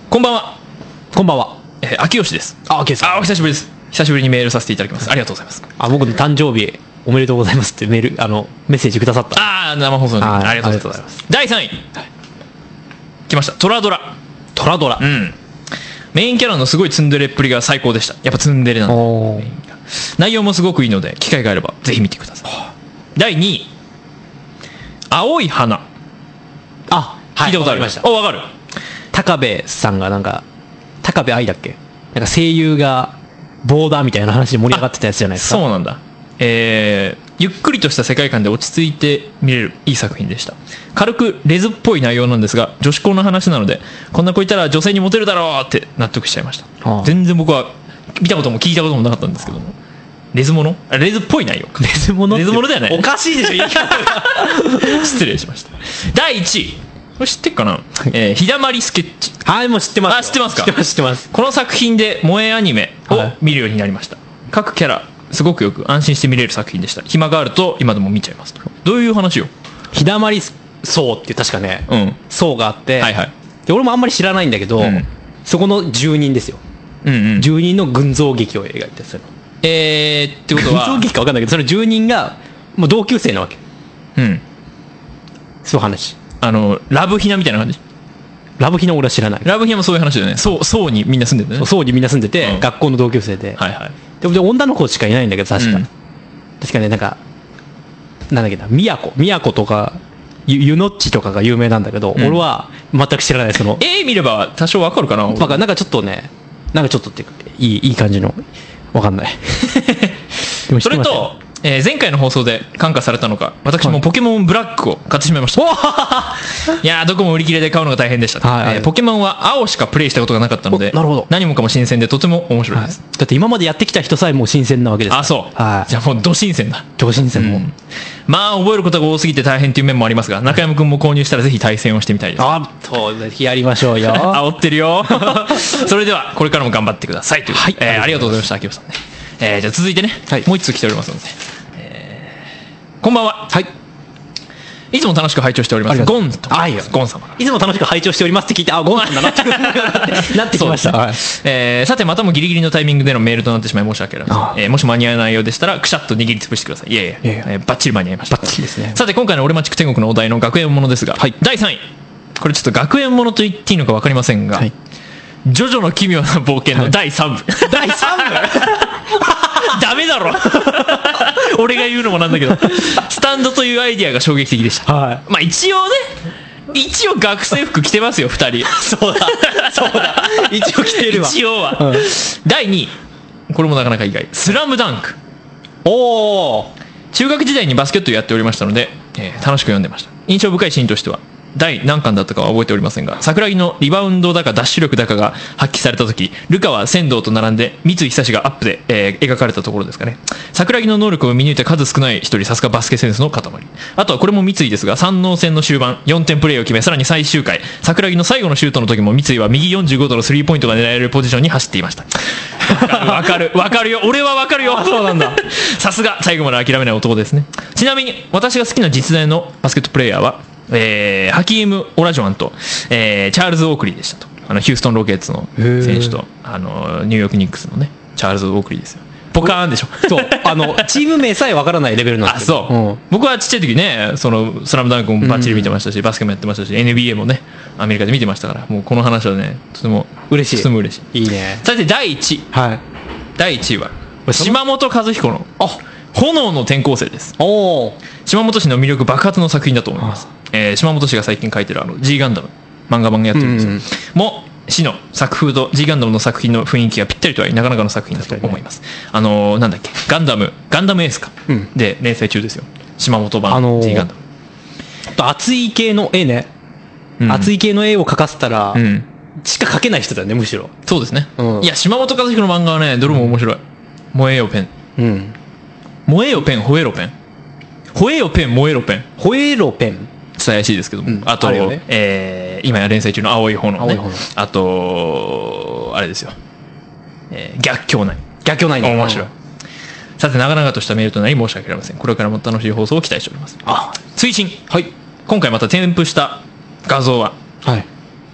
B: こんばんは。
A: こんばんは。
B: えー、秋吉です。
A: あ、秋吉さん。
B: あ、お久しぶりです。久しぶりにメールさせていただきます。ありがとうございます。
A: あ、僕の誕生日おめでとうございますってメール、あのメッセージくださった。
B: ああ、生放送でありがとうございます。だいさんい、はい、来ました。トラドラ。
A: トラドラ。
B: うん。メインキャラのすごいツンデレっぷりが最高でした。やっぱツンデレなんで。内容もすごくいいので機会があればぜひ見てください。だいにい、青い花。
A: あ、
B: 聞いたことありました。お、わかる。
A: 高部さんがなんか高部愛だっけ、なんか声優がボーダーみたいな話で盛り上がってたやつじゃないですか。
B: そうなんだ。えー、ゆっくりとした世界観で落ち着いて見れるいい作品でした。軽くレズっぽい内容なんですが、女子校の話なのでこんな子いたら女性にモテるだろうって納得しちゃいました。はあ、全然僕は見たことも聞いたこともなかったんですけども、レズものあレズっぽい内容。
A: レズもの
B: レズものだよね。
A: おかしいでしょ言い方が
B: 失礼しました。だいいちい、これ知ってっかな、えー、日だまりスケッチ。
A: はい、もう知ってます。
B: あ、知ってますか。
A: 知ってます、知ってます。
B: この作品で萌えアニメを見るようになりました。はい、各キャラすごくよく安心して見れる作品でした。暇があると今でも見ちゃいますと。どういう話よ。
A: 日だまり層っていう確かね、うん、層があって、はいはい、で俺もあんまり知らないんだけど、うん、そこの住人ですよ、うんうん、住人の群像劇を描いて、それ
B: えー、ってことは
A: 群像劇か分かんないけど、その住人がもう同級生なわけ。うん、そういう話。あ
B: のラブヒナみたいな感じ。
A: ラブヒナ俺は知らない。
B: ラブヒナもそういう話だよね。そう、層にみんな住んでるね。
A: 層にみんな住んでて、うん、学校の同級生で、はいはい、でも女の子しかいないんだけど確か、うん、確かね、なんかなんだっけな、宮古宮古とかゆのっちとかが有名なんだけど、うん、俺は全く知らない。その
B: 絵見れば多少わかるかな。
A: なんかなんかちょっとね、なんかちょっとっていいいい感じのわかんないでも
B: それと、えー、前回の放送で感化されたのか、私もポケモンブラックを買ってしまいました。いやー、どこも売り切れで買うのが大変でした。はいはい、えー、ポケモンは青しかプレイしたことがなかったので、なるほど、何もかも新鮮でとても面白いです。
A: はい、だって今までやってきた人さえもう新鮮なわけです。
B: あ、そう、はい、じゃあもうど新鮮だ。
A: ど新鮮も、うん、
B: まあ覚えることが多すぎて大変という面もありますが、中山君も購入したらぜひ対戦をしてみたいです。
A: あっと、ぜひやりましょうよ
B: 煽ってるよそれではこれからも頑張ってくださいという、はい、えー、ありがとうございました。秋夫さんね、えー、じゃあ続いてね、はい、もう一つ来ておりますので、こんばんは。はい。いつも楽しく拝聴しております。ゴンと。あ、いいよ。ゴン様。
A: いつも楽しく拝聴しておりますって聞いて、あ、ゴンさんだなってなってきました。はい、
B: えー、さて、またもギリギリのタイミングでのメールとなってしまい申し訳ありません。えー、もし間に合わないようでしたら、くしゃっと握りつぶしてください。いやいや、いやいや、えー、バッチリ間に合いました。
A: バッチリですね。
B: さて、今回の俺町天国のお題の学園ものですが、はい、だいさんい。これちょっと学園ものと言っていいのか分かりませんが、はい、ジョジョの奇妙な冒険のだいさんぶ。
A: だいさんぶ
B: ダメだろ俺が言うのもなんだけど、スタンドというアイディアが衝撃的でした。はい、まあ一応ね、一応学生服着てますよふたり。
A: そうだそうだ、一応着てるわ。
B: 一応は、うん、だいにい、これもなかなか意外、スラムダンク。おお、中学時代にバスケットをやっておりましたので、えー、楽しく読んでました。印象深いシーンとしては、第何巻だったかは覚えておりませんが、桜木のリバウンドだかダッシュ力だかが発揮された時、ルカは仙道と並んで三井久志がアップで、えー、描かれたところですかね。桜木の能力を見抜いた数少ない一人、さすがバスケセンスの塊。あとはこれも三井ですが、三能戦の終盤よんてんプレーを決め、さらに最終回桜木の最後のシュートの時も三井は右よんじゅうごどのスリーポイントが狙えるポジションに走っていました。わかるわかるよ、俺はわかるよ。そうなんだ。さすが最後まで諦めない男ですね。ちなみに私が好きな実在のバスケットプレーヤーは、えー、ハキーム・オラジョアンと、えー、チャールズ・オークリーでしたと。あのヒューストン・ロケッツの選手と、あのニューヨーク・ニックスのね、チャールズ・オークリーですよ。ポカーンでしょ。
A: そう、あのチーム名さえわからないレベルなんですけど。
B: あ、そう、うん、僕はちっちゃい時ね、そのスラムダンクもバッチリ見てましたし、うん、バスケもやってましたし、 エヌビーエー もねアメリカで見てましたから、もうこの話はねとても
A: 嬉しい。
B: とても嬉しい。
A: いいね。
B: さてだいいちい、はい、だいいちいは島本和彦の炎の転校生です。お島本氏の魅力爆発の作品だと思います。えー、島本氏が最近書いてるあの G ガンダム漫画版やってるんですよ、うんうん、もう氏の作風と G ガンダムの作品の雰囲気がぴったりとはいなかなかの作品だと思います。あのー、なんだっけ、ガンダムガンダムエースか、うん、で連載中ですよ、島本版、あのー、G ガンダム。
A: 熱い系の絵ね、うん、熱い系の絵を描かせたら、うん、しか描けない人だよね、むしろ。
B: そうですね、うん、いや島本和彦の漫画はねどれも面白い。燃えよペン、うん、燃えよペン、吠えろペン、吠えよペン、燃えろペン、
A: 吠えろペン、
B: 怪しいですけども、うん、あとあ、ね、えー、今や連載中の青い炎ね、あとあれですよ、えー、逆境内、
A: 逆境内ね、
B: 面白い。さて長々としたメールとなり申し訳ありません。これからも楽しい放送を期待しております。あ、追伸、はい、今回また添付した画像は、はい、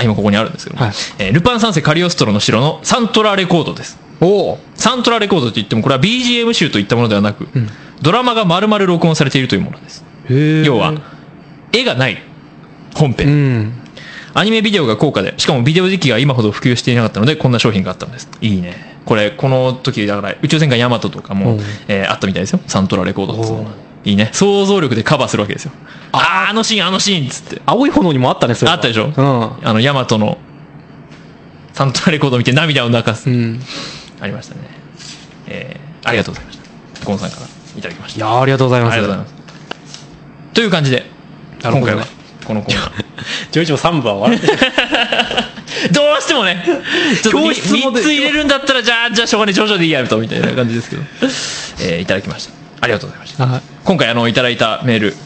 B: 今ここにあるんですけども、
A: はい
B: えールパン三世カリオストロの城のサントラレコードです。
A: おお、
B: サントラレコードといってもこれは ビージーエム 集といったものではなく、
A: うん
B: ドラマが丸々録音されているというものです。要は絵がない本編、
A: うん、
B: アニメビデオが高価で、しかもビデオ時期が今ほど普及していなかったのでこんな商品があったのです。いいねこれ。この時だから宇宙戦艦ヤマトとかも、
A: うん
B: えーあったみたいですよ、サントラレコードっていうのは。
A: おー
B: いいね、想像力でカバーするわけですよ。あああのシーンあのシーンっつって
A: 青い炎にもあったね、それは
B: あったでしょ、
A: うん、
B: あのヤマトのサントラレコードを見て涙を流す、
A: うん、
B: ありましたね。えーありがとうございました。ゴンさんからいただきました。
A: いやーありがとうございます。
B: ありがとうございます。という感じで、
A: なるほどね
B: 今回はこのコーナー
A: ジョイチもさんぶは笑ってる
B: どうしてもねちょっと
A: 教室もで
B: みっつ入れるんだったらじゃあじゃあしょうがない徐々でいいやるとみたいな感じですけど、えーいただきました。ありがとうございました。
A: はい
B: 今回あのいただいたメール、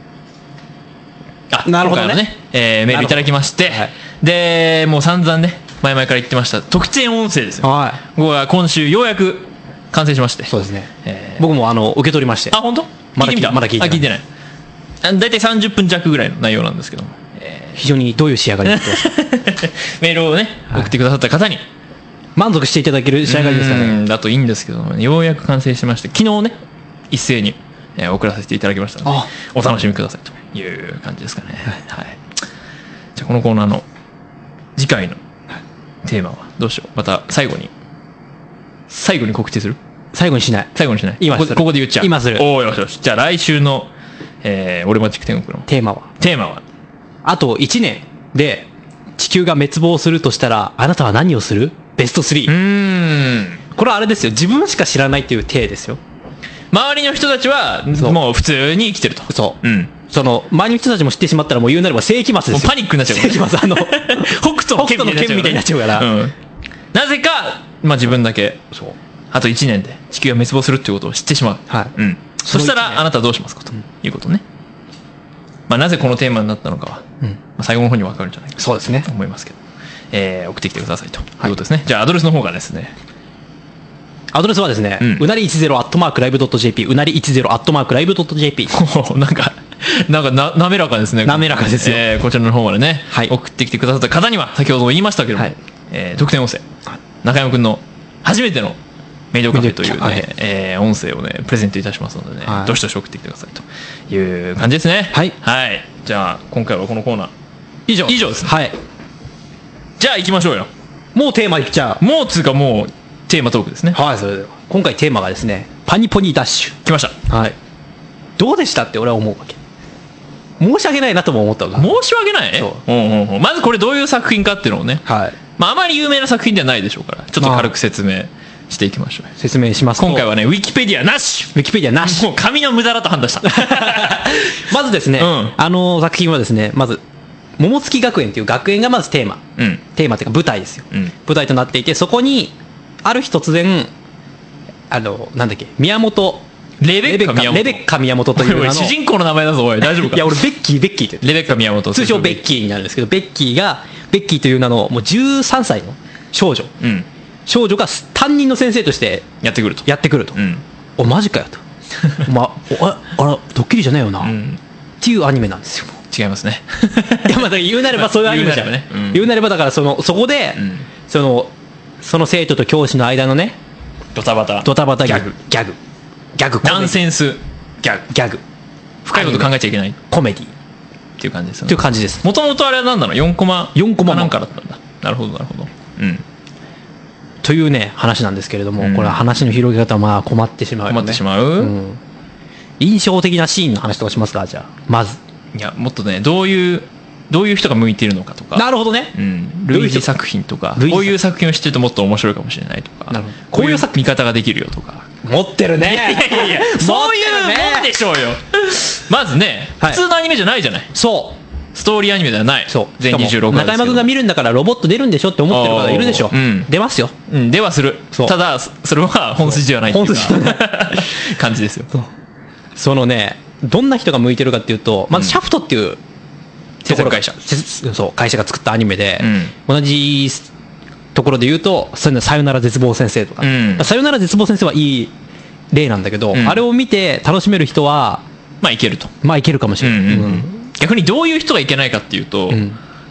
B: あ
A: なるほどね
B: 今回のね、えーメールいただきまして、
A: はい
B: でもう散々ね前々から言ってました特典音声ですよ。
A: はい、
B: ここが今週ようやく完成しまして、
A: そうですね、
B: えー
A: 僕もあの受け取りまして、
B: あ本当？
A: まだ
B: 聞いてみた？
A: まだ聞いてない
B: あ聞いてない。あ大体さんじゅっぷん弱ぐらいの内容なんですけども、え
A: 非常にどういう仕上がりになってますか
B: ーメールをね
A: はい
B: 送ってくださった方に
A: 満足していただける仕上がりですか
B: う
A: ね。
B: んだといいんですけども、ようやく完成しまして昨日ね一斉に、えー送らせていただきましたので
A: あ
B: お楽しみくださいという感じですかね。はい、じゃあこのコーナーの次回のテーマはどうしよう。また最後に最後に告知する？
A: 最後にしない。
B: 最後にしない？
A: 今する
B: ここここで言っちゃう。
A: 今する
B: おーよしよし。じゃあ来週の、えー、オレマチック天国の
A: テーマは
B: テーマは
A: あといちねんで地球が滅亡するとしたらあなたは何をする？ベストスリ
B: う
A: ー。
B: ーん
A: これはあれですよ、自分しか知らないっていう体ですよ。
B: 周りの人たちは
A: そう
B: もう普通に生きてると。
A: そう、
B: うん。
A: その周りの人たちも知ってしまったらもう言うなれば世紀末ですよ。
B: もうパニックになっちゃうから
A: 世紀末あの
B: 北斗の剣
A: 北斗の剣みたいになっちゃうから、
B: うん、なぜか、まあ、自分だけ
A: そう
B: あといちねんで地球が滅亡するっていうことを知ってしまう、
A: はい
B: うん、そした
A: その一年
B: らあなたはどうしますかと
A: うん
B: いうことね、まあ、なぜこのテーマになったのかは、
A: うん
B: まあ、最後の方に分かるんじゃないか
A: そうですね
B: と思いますけど、えー送ってきてくださいということですね、じゃあアドレスの方がですね
A: アドレスはですね、
B: うん
A: うなり10アットマークライブドット ジェーピー うなり10アットマークライブドット ジェーピー
B: なんかなんかな滑らかですね。
A: 滑らかですよ
B: えーこちらの方までね、
A: はい
B: 送ってきてくださった方には先ほども言いましたけども、
A: はい
B: えー特典音声中山くんの初めてのメイドカフェというね、
A: はい
B: えー音声をねプレゼントいたしますのでね、
A: はい
B: どしどし送ってきてくださいという感じですね。
A: はい
B: はい、じゃあ今回はこのコーナー以上以上ですね。
A: はい、
B: じゃあ行きましょうよ。
A: もうテーマいっちゃう。
B: もうつうかもうテーマトークですね。
A: はい、それでは今回テーマがですね、パニポニダッシ
B: 来ました。
A: ュ。はい。どうでしたって俺は思うわけ。申し訳ないなとも思ったわ。
B: 申し訳ない。
A: そう
B: うんうんうんまずこれどういう作品かっていうのをね、
A: はい。
B: まあ、あまり有名な作品ではないでしょうからちょっと軽く説明していきましょう。
A: 説明しますと、
B: 今回はねウィキペディアなし。
A: ウィキペディアなし。
B: もう紙の無駄だと判断した
A: まずですね、
B: うん
A: あの作品はですね、まず桃月学園という学園がまずテーマ、
B: うん
A: テーマというか舞台ですよ、
B: うん
A: 舞台となっていて、そこにある日突然、あのなんだっけ、宮本
B: レベッカ宮本
A: レベッカ宮本という
B: おいおい
A: 名の、
B: 主人公の名前だぞおい大丈夫か。
A: いや俺ベッキーベッキーって
B: レベッカ宮本
A: 通称ベッキーになるんですけど、ベッキーがベッキーという名のもうじゅうさんさいの少女
B: うん
A: 少女が担任の先生として
B: やってくると
A: やってくると、
B: うん
A: おマジかよとおまおああらドッキリじゃないよな、っ
B: うん
A: ていうアニメなんですよ。
B: 違いますね
A: いやまあだから言うなればそういうアニメじゃん、
B: 言うなればねうん
A: 言うなればだからそのそこで、
B: うん
A: そのその生徒と教師の間のね
B: ドタバタ
A: ドタバタギャ
B: ギャグ
A: グギャグギャグコメディ
B: ナンセンスギャグ
A: ギャグ
B: 深いこと考えちゃいけないっ
A: コメディ
B: ていう感じですよ
A: という
B: ね。
A: 感じです。
B: もともとあれは何なのよんコマ
A: よんコマ
B: なんかだったんだ。なるほどなるほど。うん
A: というね話なんですけれども、
B: うん
A: これは話の広げ方はまあ困ってしまうよね。
B: 困ってしまう、
A: うん印象的なシーンの話とかしますか。じゃあまず
B: いやもっとねどういうどういう人が向いているのかとか、
A: なるほどね、
B: うん、
A: どういう人
B: 類似作品とか
A: 類似
B: こういう作品を知ってるともっと面白いかもしれないとか、
A: なるほど
B: こういう
A: こういう作
B: 見方ができるよとか、
A: 持ってるね。
B: いやいやいやそういうもんでしょうよ。まずね、
A: はい
B: 普通のアニメじゃないじゃない。
A: そう
B: ストーリーアニメではない。
A: そう
B: 全にじゅうろく
A: しかも中山君が見るんだからロボット出るんでしょって思ってる方いるでしょ、
B: うん
A: 出ますよ。
B: うん、ではする。
A: そう
B: ただそれは本筋ではないっていうか
A: 本筋では
B: 感じですよ。
A: そのねどんな人が向いてるかっていうと、まずシャフトっていう
B: 制作会社
A: せそう会社が作ったアニメで、
B: う
A: 同じところで言うとさよなら絶望先生とか、
B: うん
A: さよなら絶望先生はいい例なんだけど、
B: うん
A: あれを見て楽しめる人は
B: まあいけると。
A: まあいけるかもしれない、
B: うんうんうん逆にどういう人がいけないかっていうと、
A: うん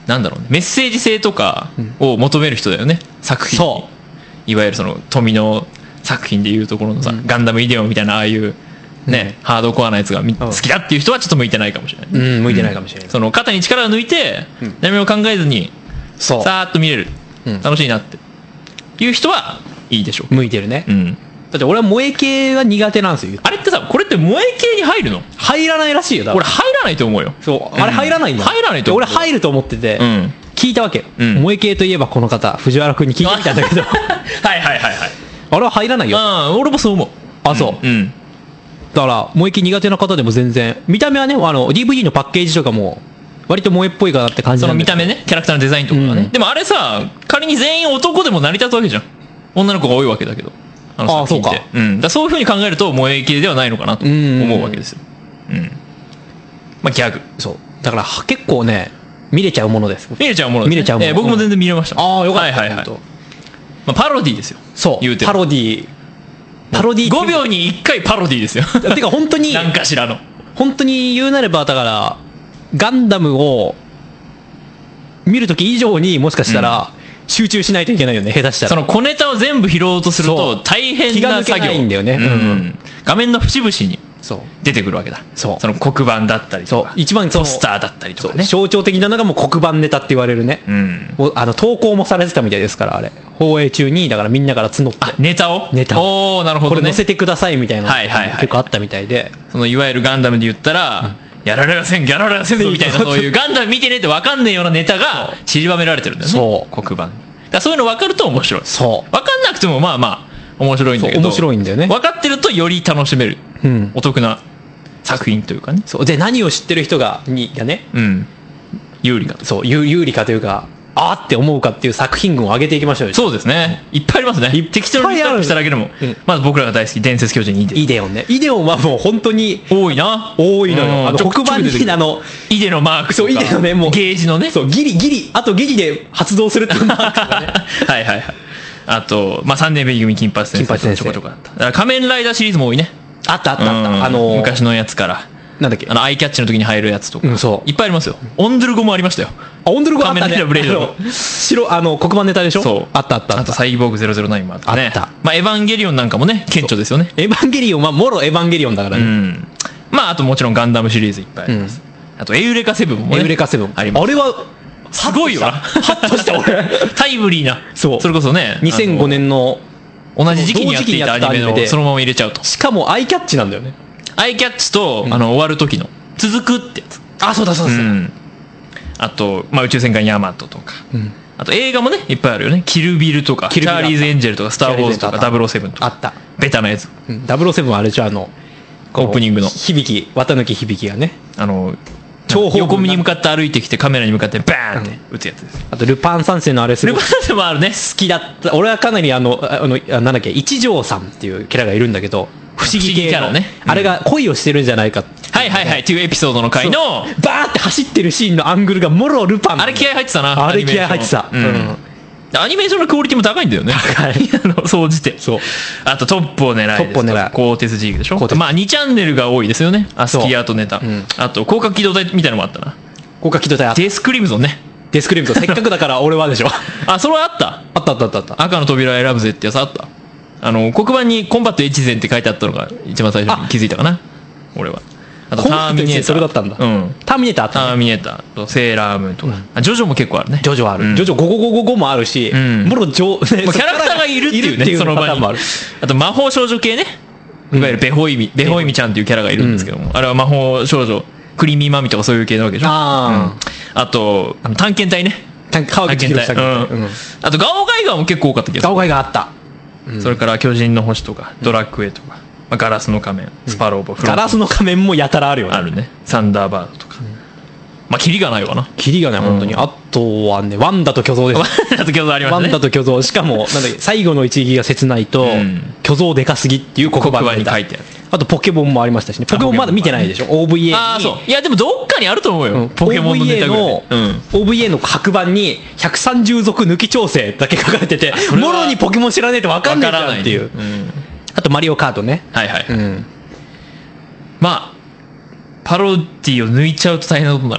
B: なんだろうね、メッセージ性とかを求める人だよね、作品に。
A: そ
B: いわゆるその富の作品でいうところのさ、
A: うん
B: ガンダムイデオンみたいなああいうね、
A: うん
B: ハードコアなやつがみ好きだっていう人はちょっと向いてないかもしれない、
A: うん向いてないかもしれない
B: その肩に力を抜いて、
A: うん
B: 何も考えずに
A: そう
B: さーっと見れる、
A: うん
B: 楽しいなっていう人はいいでしょう、
A: 向いてるね、
B: うん、
A: だって俺は萌え系は苦手なんですよ。
B: あれってさ、これって萌え系に入るの？
A: 入らないらしいよ。だから
B: 俺入らないと思うよ。
A: そうあれ入らないんだ、
B: 入らないと思う
A: 俺入ると思ってて、
B: うん
A: 聞いたわけよ、
B: うん
A: 萌え系といえばこの方藤原君に聞いてみたんだけど
B: はいはいはいはい。
A: あれは入らないよ。
B: うん、俺もそう思う。
A: あそう、
B: うん。
A: だから萌え系苦手な方でも全然見た目はね、あの ディーブイディー のパッケージとかも割と萌えっぽいかなって感じ
B: そ
A: なんだけど
B: の見た目ね、キャラクターのデザインとかがね、
A: うん
B: でもあれさ、仮に全員男でも成り立つわけじゃん。女の子が多いわけだけど、あの作品って。
A: あそうか
B: うん、だからそういうふうに考えると萌え系ではないのかなと思うわけですよ。うん。まあギャグ。
A: そうだからは結構ね見れちゃうものです。
B: 見れちゃうものですね。
A: 見れちゃうもの
B: えー僕も全然見れました。
A: ああよかった、
B: はいはいはい。
A: 本当
B: まあ、パロディですよ。
A: そう
B: 言うても
A: パロディパロディ
B: ごびょうにいっかいパロディですよ。
A: てか本当に
B: 何かしらの。
A: 本当に言うなればだからガンダムを見るとき以上にもしかしたら集中しないといけないよね、下手したら。
B: その小ネタを全部拾おうとする
A: そ
B: と
A: う
B: 大変
A: 気が抜け
B: な作業
A: ないんだよね
B: うんうん画面の節々に
A: そう
B: 出てくるわけだ。
A: そう
B: その黒板だったり
A: そう
B: とか
A: 一番その
B: ポスターだったりとかね。
A: 象徴的なのがもう黒板ネタって言われるね、
B: うん
A: もうあの投稿もされてたみたいですから、あれ放映中にだからみんなから募って
B: あネタを
A: ネタ
B: おおなるほどね。
A: これ載せてくださいみたいなの
B: はいはいはい
A: 結構あったみたいで、
B: そのいわゆるガンダムで言ったら、やられませんやられませんぞみたいな、そういうガンダム見てねって分かんねえようなネタが散りばめられてるんだよね。
A: そう
B: 黒板だからそういうの分かると面白い。
A: そう
B: 分かんなくてもまあまあ面白いんだけど、
A: そう面白いんだよね
B: 分かってるとより楽しめる、
A: うん
B: お得な作品というかね。
A: そうで何を知ってる人がにがね
B: うん有利かと。
A: そう有有利かというかあーって思うかっていう作品群を上げていきましょうよ。
B: そうですね、いっぱいありますね。
A: いっぱいある
B: 適当にリストアップしただけでも、
A: うん
B: まず僕らが大好き伝説巨人にイデ
A: イデオンねイデオンはもう本当に
B: 多いな。
A: 多いのよ、あの
B: うんちょく
A: 黒板
B: ちょく出てくる
A: にあの
B: イデのマークとか
A: そうイデのねもう
B: ゲージのね
A: そうギリギリあとギリで発動するっていうマークがね
B: はいはいはい。あと、まあ、さんねんめ組金八先生
A: 金八先生
B: ちょこちょこあった。だから仮面ライダーシリーズも多いね。
A: あったあったあった、
B: うん
A: あの
B: 昔のやつから
A: なんだっけ
B: あのアイキャッチの時に入るやつとか、
A: うんそう
B: いっぱいありますよ。オンドゥルゴもありましたよ。
A: あオンドルゴあったね
B: 仮面ライダーブレード
A: あの白あの黒板ネタでしょ
B: そう
A: あったあったあった
B: あとサイボーグゼロゼロナインもあったね。
A: あった
B: まあエヴァンゲリオンなんかもね顕著ですよね。
A: エヴァンゲリオンはもろエヴァンゲリオンだから
B: う
A: ね、
B: ん。まああともちろんガンダムシリーズいっぱいあります。あとエウレカセブンもね。
A: エウレカセブン
B: あります。
A: あれは
B: すごいよな。
A: ハッとした俺
B: タイムリーな。
A: そう
B: それこそね。
A: にせんごねんの
B: あの同じ時期にやっていたアニメ
A: 同時期にやったアニメで
B: のそのまま入れちゃうと。
A: しかもアイキャッチなんだよね。
B: アイキャッチと、あの終わる時の続くってやつ。
A: あそうだそうだそうだ、
B: うん。あと、まあ、宇宙戦艦ヤマトとか。
A: うん
B: あと映画もねいっぱいあるよね。キルビルとかチ
A: キルビル
B: ャーリーズ・エンジェルとかスター・ウォーズとか
A: キャリーズエンジェル
B: ダブルオーセブンとか
A: あった、
B: ベタなやつ。
A: うん、ダブルオーセブンはあれじゃあの
B: オープニングの
A: 響き綿抜き響きがね
B: あの
A: 超方
B: 横に向かって歩いてきてカメラに向かってバーンって撃つやつです。
A: あとルパン三世のあれすごい
B: ルパンでもあるね。
A: 好きだった俺はかなりあのああのあなんだっけ一条さんっていうキャラがいるんだけど不思議系の
B: 不思議キャラねうん
A: あれが恋をしてるんじゃないか
B: はいはいはいっていうエピソードの回の
A: バーって走ってるシーンのアングルがもろルパン
B: あれ気合入ってたな。
A: あれ気合入ってた
B: アニメーションうんアニメーションのクオリティも高いんだよね。
A: 高い
B: あの総じて。
A: そう
B: あとトップを狙いですと
A: トップを狙い
B: 鋼鉄ジーグでしょ
A: 鋼鉄
B: まあにチャンネルが多いですよね。アスキーアートネタ、
A: うん
B: あと広角機動隊みたいなのもあったな。
A: 高架機動隊あった
B: デスクリムゾンね。
A: デスクリムとせっかくだから俺はでしょ
B: あそれはあった。
A: あったあったあったあった
B: 赤の扉を選ぶぜってやつあった。あの黒板にコンバット越前って書いてあったのが一番最初に気づいたかな俺は。あとターミネーター
A: それだったんだ
B: うん
A: ターミネーターあったね
B: ターミネーターとセーラームーンとか、
A: うん
B: あジョジョも結構あるね。
A: ジョジョある、
B: うん
A: ジョジョごごごごごもあるし、
B: うん
A: もろジョ、ね
B: もうキャラクターがいるっていうねその場に
A: パターンもある
B: あと魔法少女系ね。いわゆるベホイミ、ベホイミちゃんっていうキャラがいるんですけども、あれは魔法少女クリーミーマミとかそういう系なわけでしょ。
A: あ
B: うんあとあの探検隊ね。
A: 川口博さんが、
B: うんあとガオガイガーも結構多かった気がする。
A: ガオガイがあった、うん
B: それから巨人の星とかドラクエとか、まあ、ガラスの仮面スパローボ、フロント
A: ガラスの仮面もやたらあるよね
B: あるね。サンダーバードとか、まあキリがないわな。
A: キリがね本当に、
B: うん
A: あとはねワンダと巨像です
B: あと競争ありましたね。
A: ワンダと巨像しかもなんだっけ最後の一撃が切ないと、
B: うん
A: 巨像でかすぎっていう黒
B: 黒板
A: 板ネタ
B: に書いてある。
A: あとポケモンもありましたしねポケモンまだ見てないでしょ オーブイエー に
B: ああそう。いやでもどっかにあると思うよ、
A: うん
B: ポケモンのネタぐらいで。
A: オーブイエー の、オーブイエー の白板にひゃくさんじゅう族抜き調整だけ書かれてて
B: それは
A: もろにポケモン知らねえと分かんないじ
B: わからない
A: ゃんっていう、
B: うん
A: あとマリオカートね、
B: はいはい、
A: うん、
B: まあパロディを抜いちゃうと大変なことになるね。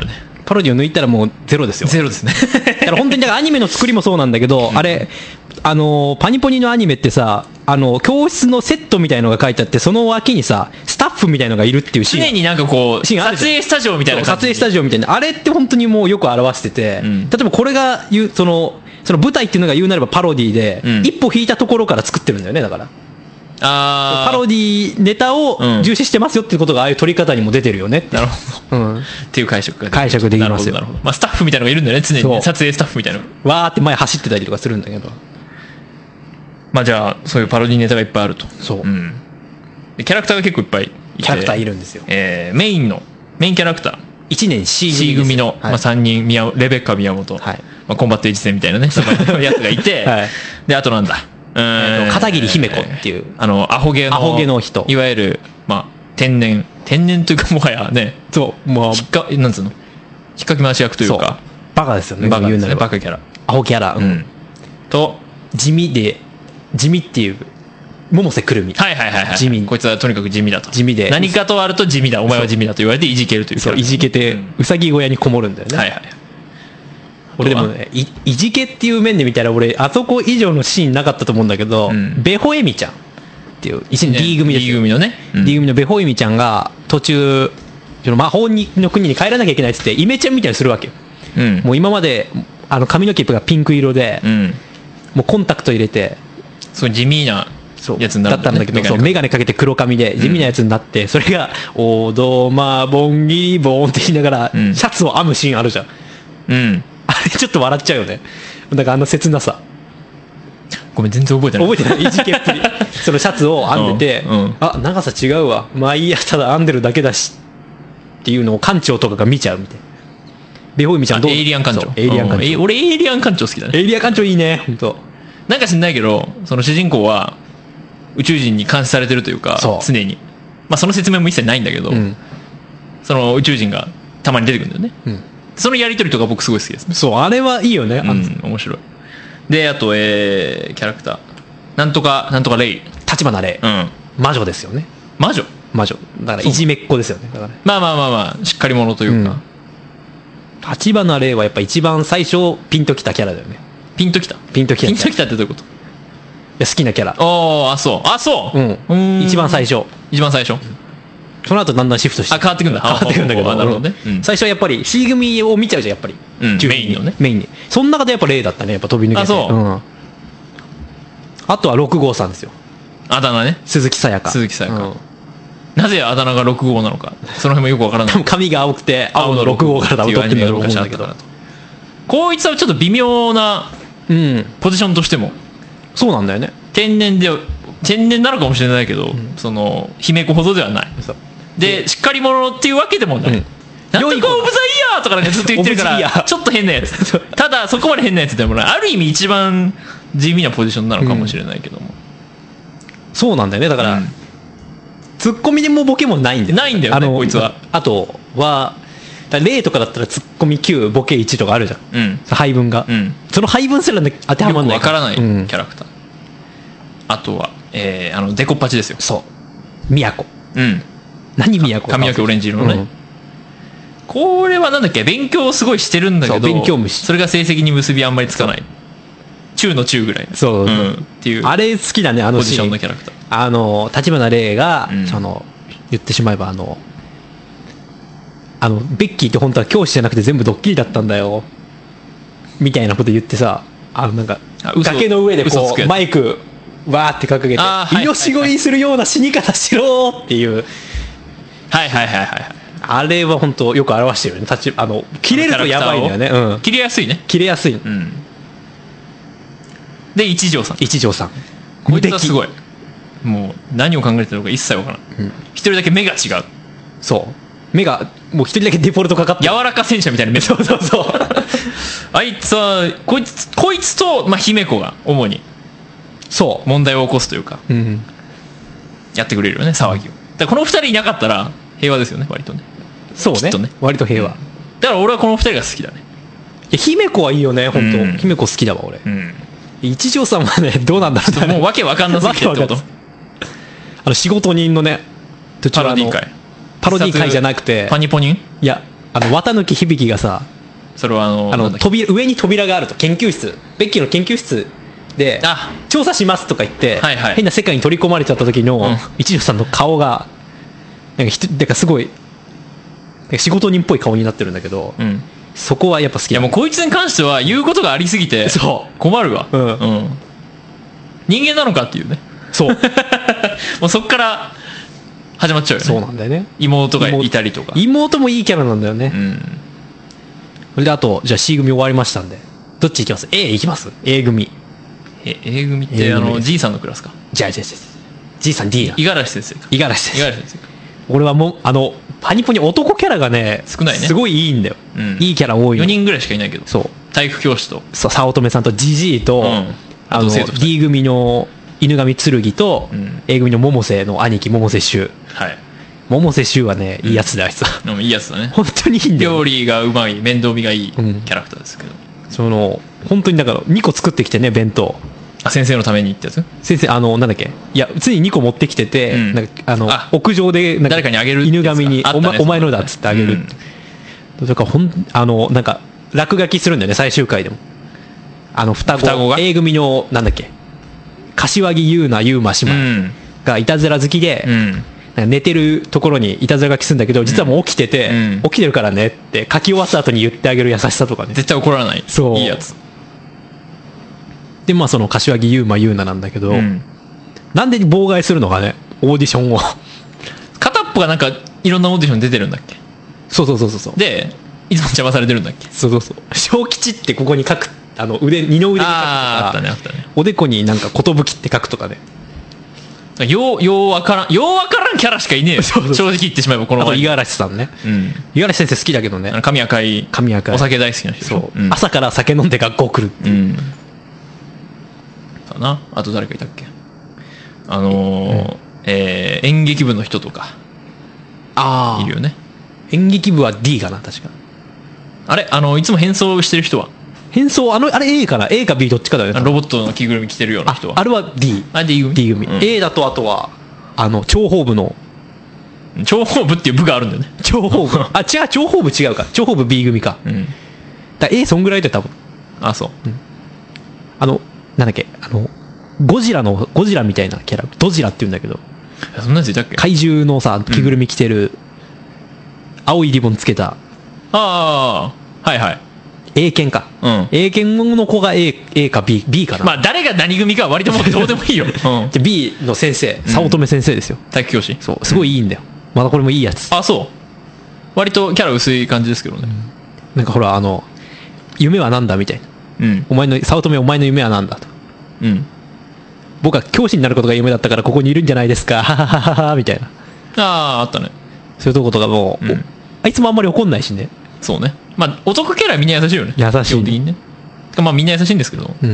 A: パロディを抜いたらもうゼロですよ。
B: ゼロですね。
A: だから本当にだからアニメの作りもそうなんだけど、あれあのパニポニのアニメってさ、あの教室のセットみたいのが書いてあって、その脇にさスタッフみたいのがいるっていうシーン、
B: 常になんかこう
A: シーンあるじゃん
B: 撮影スタジオみたいな感じ、
A: 撮影スタジオみたいな、あれって本当にもうよく表してて、
B: うん
A: 例えばこれが言うそのその舞台っていうのが言うなればパロディで、
B: うん
A: 一歩引いたところから作ってるんだよね。だから
B: あ
A: パロディネタを重視してますよっていうことがああいう撮り方にも出てるよねって。
B: なるほど、
A: うん、
B: っていう解釈が
A: 解釈できますよ
B: なるほどなるほど、まあ、スタッフみたいなのがいるんだよね、常に
A: そう
B: ね、撮影スタッフみたいなの。
A: わーって前走ってたりとかするんだけど、
B: まあじゃあそういうパロディネタがいっぱいあると。
A: そう、
B: ん、でキャラクターが結構いっぱいいて、
A: キャラクターいるんですよ。
B: えーメインのメインキャラクター
A: いちねん C 組
B: C 組の、
A: はい
B: まあ、さんにん宮レベッカ宮本、
A: はい
B: まあ、コンバットエイジ戦みたいなねやつがいて、
A: はい
B: であとなんだうーん
A: えっと片桐姫子っていう
B: あのアホ毛の
A: アホ毛の人、
B: いわゆる、まあ、天然天然というかもはやね、
A: そうもう
B: 引っかなんつうの引っかき回し役という
A: そう
B: か
A: バカですよね。
B: バカですね
A: 言うなれば
B: バカキャラ、
A: アホキャラ、う
B: うんん、と
A: 地味で地味っていう百瀬くるみ、
B: はいはいはいはい
A: 地味
B: こいつはとにかく地味だと、
A: 地味で
B: 何かとあると地味だ、お前は地味だと言われていじけるというキャラ
A: そういじけて
B: うん
A: うさぎ小屋にこもるんだよね。
B: はいはい
A: 俺でもねいいじけっていう面で見たら俺あそこ以上のシーンなかったと思うんだけど、
B: うん
A: ベホエミちゃんっていう一年 D 組です
B: D
A: よ。
B: 組のね、うん
A: D 組のベホエミちゃんが途中その魔法の国に帰らなきゃいけないっつってイメチェンみたいにするわけよ。
B: うん
A: もう今まであの髪の毛がピンク色で、
B: うん
A: もうコンタクト入れて
B: すごい地味な
A: そう
B: やつになる
A: だったんだけど、そう眼鏡かけて黒髪で地味なやつになって、それが「おどまぼんぎりぼん」って言いながら、
B: うん
A: シャツを編むシーンあるじゃん。
B: うん
A: あれちょっと笑っちゃうよね。だからあの切なさ
B: ごめん全然覚えてない
A: 覚えてないいじけっぷりそのシャツを編んでて、
B: うんうん
A: あ長さ違うわまあいいやただ編んでるだけだしっていうのを館長とかが見ちゃうみたいな。ベホイミちゃんどう
B: エイリアン館長
A: そうエイリアン館長、
B: うんえ俺エイリアン館長好きだね。
A: エイリアン館長いいね本当。
B: なんか知んないけどその主人公は宇宙人に監視されてるというか
A: そう
B: 常にまあその説明も一切ないんだけど、
A: うん
B: その宇宙人がたまに出てくるんだよね。
A: うん
B: そのやりとりとか僕すごい好きですね。
A: そうあれはいいよね、あの
B: うん面白い。であとえーキャラクターなんとかなんとかレイ、
A: 立花玲、
B: うん
A: 魔女ですよね。
B: 魔女、
A: 魔女だからいじめっ子ですよね。だから
B: まあまあまあまあしっかり者というか、
A: 立花玲はやっぱ一番最初ピンときたキャラだよね。
B: ピンときた
A: ピンときた
B: ピンときたってどういうこと？
A: いや好きなキャラ、
B: ああそうあそう、
A: うん
B: うーん
A: 一番最初。
B: 一番最初
A: その後だんだんシフトして
B: あ変わってくんだ
A: 変わってくるんだけど、
B: あなるほどね、うん
A: 最初はやっぱり C 組を見ちゃうじゃんやっぱり、
B: うん
A: 中
B: メインのね
A: メインに。その中でやっぱレイだったね、やっぱ飛び抜けて。
B: あそうん
A: あとはろく号さんですよ、
B: あだ名ね。
A: 鈴木さやか。
B: 鈴木さやか
A: うん
B: なぜあだ名がろく号なのかその辺もよくわからない
A: 多分髪が青くて青のろく号から多分取ってるんだと思うんだけど。
B: こいつはちょっと微妙な
A: うん
B: ポジションとしても
A: そうなんだよね。
B: 天然で天然なのかもしれないけど、
A: ん
B: その姫子ほどではない
A: そう
B: でしっかり者っていうわけでもない、
A: うん
B: なんとかオブザイヤーとかなんかずっと言ってるか
A: オブザイヤー
B: らちょっと変なやつただそこまで変なやつでもない、ある意味一番地味なポジションなのかもしれないけども、
A: そうなんだよね。だから、
B: うん
A: ツッコミでもボケもないんだよ。
B: ないんだよね
A: あの
B: こいつは。
A: あとはだからレイとかだったらツッコミきゅうボケいちとかあるじゃん、
B: うん
A: 配分が、
B: うん
A: その配分すらね当ては
B: よく
A: まんない
B: わからないキ
A: うん
B: ャラクター、あとは、えーあのデコッパチですよ。
A: そう宮古
B: うん
A: 何宮古
B: 髪の毛オレンジ色のね、
A: うん
B: これはなんだっけ勉強すごいしてるんだけど
A: そう勉強虫
B: それが成績に結びあんまりつかない中の中ぐらい
A: そうそう
B: うん、っていう
A: あれ好きだね、あの
B: ポジション
A: シーン
B: のキャラクター。
A: あの立花玲が、
B: うん
A: その言ってしまえばあのあのベッキーって本当は教師じゃなくて全部ドッキリだったんだよみたいなこと言ってさ、あのなんか
B: あ嘘
A: 崖の上でこう
B: 嘘つくやつ
A: マイクわーって掲げて
B: あーはい
A: 命乞いするような死に方しろーっていう、
B: はいはいはいはいはい
A: あれは本当よく表してるよね。立ちあの切れるとやばいんだよね。うん、
B: 切れやすいね。
A: 切れやすい。
B: うんで一条さん
A: 一条さん
B: こいつはすご
A: い、
B: いもう何を考えてるのか一切わからない
A: うん
B: 一人だけ目が違う
A: そう目がもう一人だけデフォルトかかってる。
B: 柔らか戦車みたいな目
A: そうそうそう
B: あいつはこいつこいつと、まあ、姫子が主に
A: そ
B: 問題を起こすというか
A: う、うん、
B: やってくれるよね騒ぎを。だからこの二人いなかったら平和ですよね割とね。
A: そうね
B: きっとね
A: 割と平和、い
B: だから俺はこの二人が好きだね。
A: や姫子はいいよね本当、
B: うん
A: 姫子好きだわ俺。
B: うん
A: 一条さんはねどうなんだろうね
B: もうわけわかんなすぎてってこと。
A: わけわかんないあの仕事人のね途中あの
B: パロディ会
A: パロディ会じゃなくて
B: パニポニン
A: いやあの綿貫響がさ、
B: それはあの
A: あの
B: なんだっけ
A: 扉上に扉があると、研究室ベッキーの研究室で
B: あ
A: 調査しますとか言って、
B: はいはい、
A: 変な世界に取り込まれちゃった時の、うん、一条さんの顔がなんかひなんかすごい仕事人っぽい顔になってるんだけど、うん、そこはやっぱ好きだ。
B: いやもうこいつに関しては言うことがありすぎて困るわ、うんうん、人間なのかっていうね。
A: そう
B: もうそっから始まっちゃうよね。
A: そうなんだよね。
B: 妹がいたりとか。
A: 妹もいいキャラなんだよね、うん、それであとじゃあ C 組終わりましたんで、どっち行きます？ A 行きます？ A 組。
B: え A 組ってあの G さんのクラスか。
A: じゃあじゃあじゃあ G さん D が
B: 五十嵐先生か。
A: 五十嵐先生。
B: 五十嵐先生か。
A: 俺はもうあのパニポニ男キャラがね
B: 少ないね。
A: すごいいいんだよ、うん、いいキャラ多いの。
B: よにんぐらいしかいないけど。
A: そう
B: 体育教師と
A: そう早乙女さんとジジイと、うん、あの D 組の犬神剣と、うん、A 組の百瀬の兄貴百瀬柊。はい。百瀬柊はねいいやつだあいつは、
B: うん、いいやつだね。
A: 本当にいいんだよ。
B: 料理がうまい面倒見がいいキャラクターですけど、
A: うん、その本当にだからにこ作ってきてね弁当。
B: あ先生のためにってやつ？
A: 先生あのなんだっけ、いやついににこ持ってきてて、うん、なんかあのあ屋上でなんか
B: 誰かにあげる
A: 犬神に、ね、お, まお前のだっつってあげるって、うん、とかほんあのなんか落書きするんだよね最終回でも。あの双子
B: 双子が
A: A 組のなんだっけ柏木優奈優馬姉妹がいたずら好きで、うん、なんか寝てるところにいたずら書きするんだけど実はもう起きてて、うん、起きてるからねって書き終わった後に言ってあげる優しさとかね。
B: 絶対怒らない。
A: そう
B: いいやつ
A: で、まあその柏木優馬優奈なんだけど、うん、なんで妨害するのかねオーディションを。
B: 片っぽがなんかいろんなオーディション出てるんだっけ。
A: そうそうそうそう
B: でいつも邪魔されてるんだっけ。
A: そうそうそう小吉ってここに書く、あの腕二の腕に書くとか、
B: ああったねあったね。
A: おでこになんか寿って書くとかね。
B: ようようわからんようわからんキャラしかいねえよ。正直言ってしまえばこの
A: あと五十嵐さんね、うん、五十嵐先生好きだけどね。
B: 神赤い
A: 神赤い
B: お酒大好きな人。
A: そう、うん、朝から酒飲んで学校来るっていう、うんかな。あと誰かいたっけ。あのーうんえー、演劇部の人とかあいるよね。演劇部は D かな確か。あれあのいつも変装してる人は変装あのあれ A かな A か B どっちかだよね。ロボットの着ぐるみ着てるような人は あ, あれは D。 あ D 組 D 組、うん、A だとあとはあの諜報部の諜報部っていう部があるんだよね。諜報部あ違う諜報部違うか諜報部 B 組か、うん、だ A そんぐらいで多分。あそう、うん、あのなんだっけあのゴジラのゴジラみたいなキャラドジラって言うんだけど、そんなやついたっけ。怪獣のさ着ぐるみ着てる、うん、青いリボンつけた。ああはいはい英検か、うん、英検の子が A, A か B, B かな。まあ誰が何組かは割ともうどうでもいいよ、うん、で B の先生早乙女先生ですよ、うん、体育教師。そうすごいいいんだよ、うん、まだこれもいいやつ。あそう割とキャラ薄い感じですけどね、うん、なんかほらあの夢はなんだみたいな、うん、お前の早乙女お前の夢はなんだと、うん、僕は教師になることが夢だったからここにいるんじゃないですかははははみたいな。あああったねそういうとことかもう、うん、あいつもあんまり怒んないしね。そうねまあ男キャラみんな優しいよね。優しい、ね、基本的にね。まあみんな優しいんですけど、うん、うん、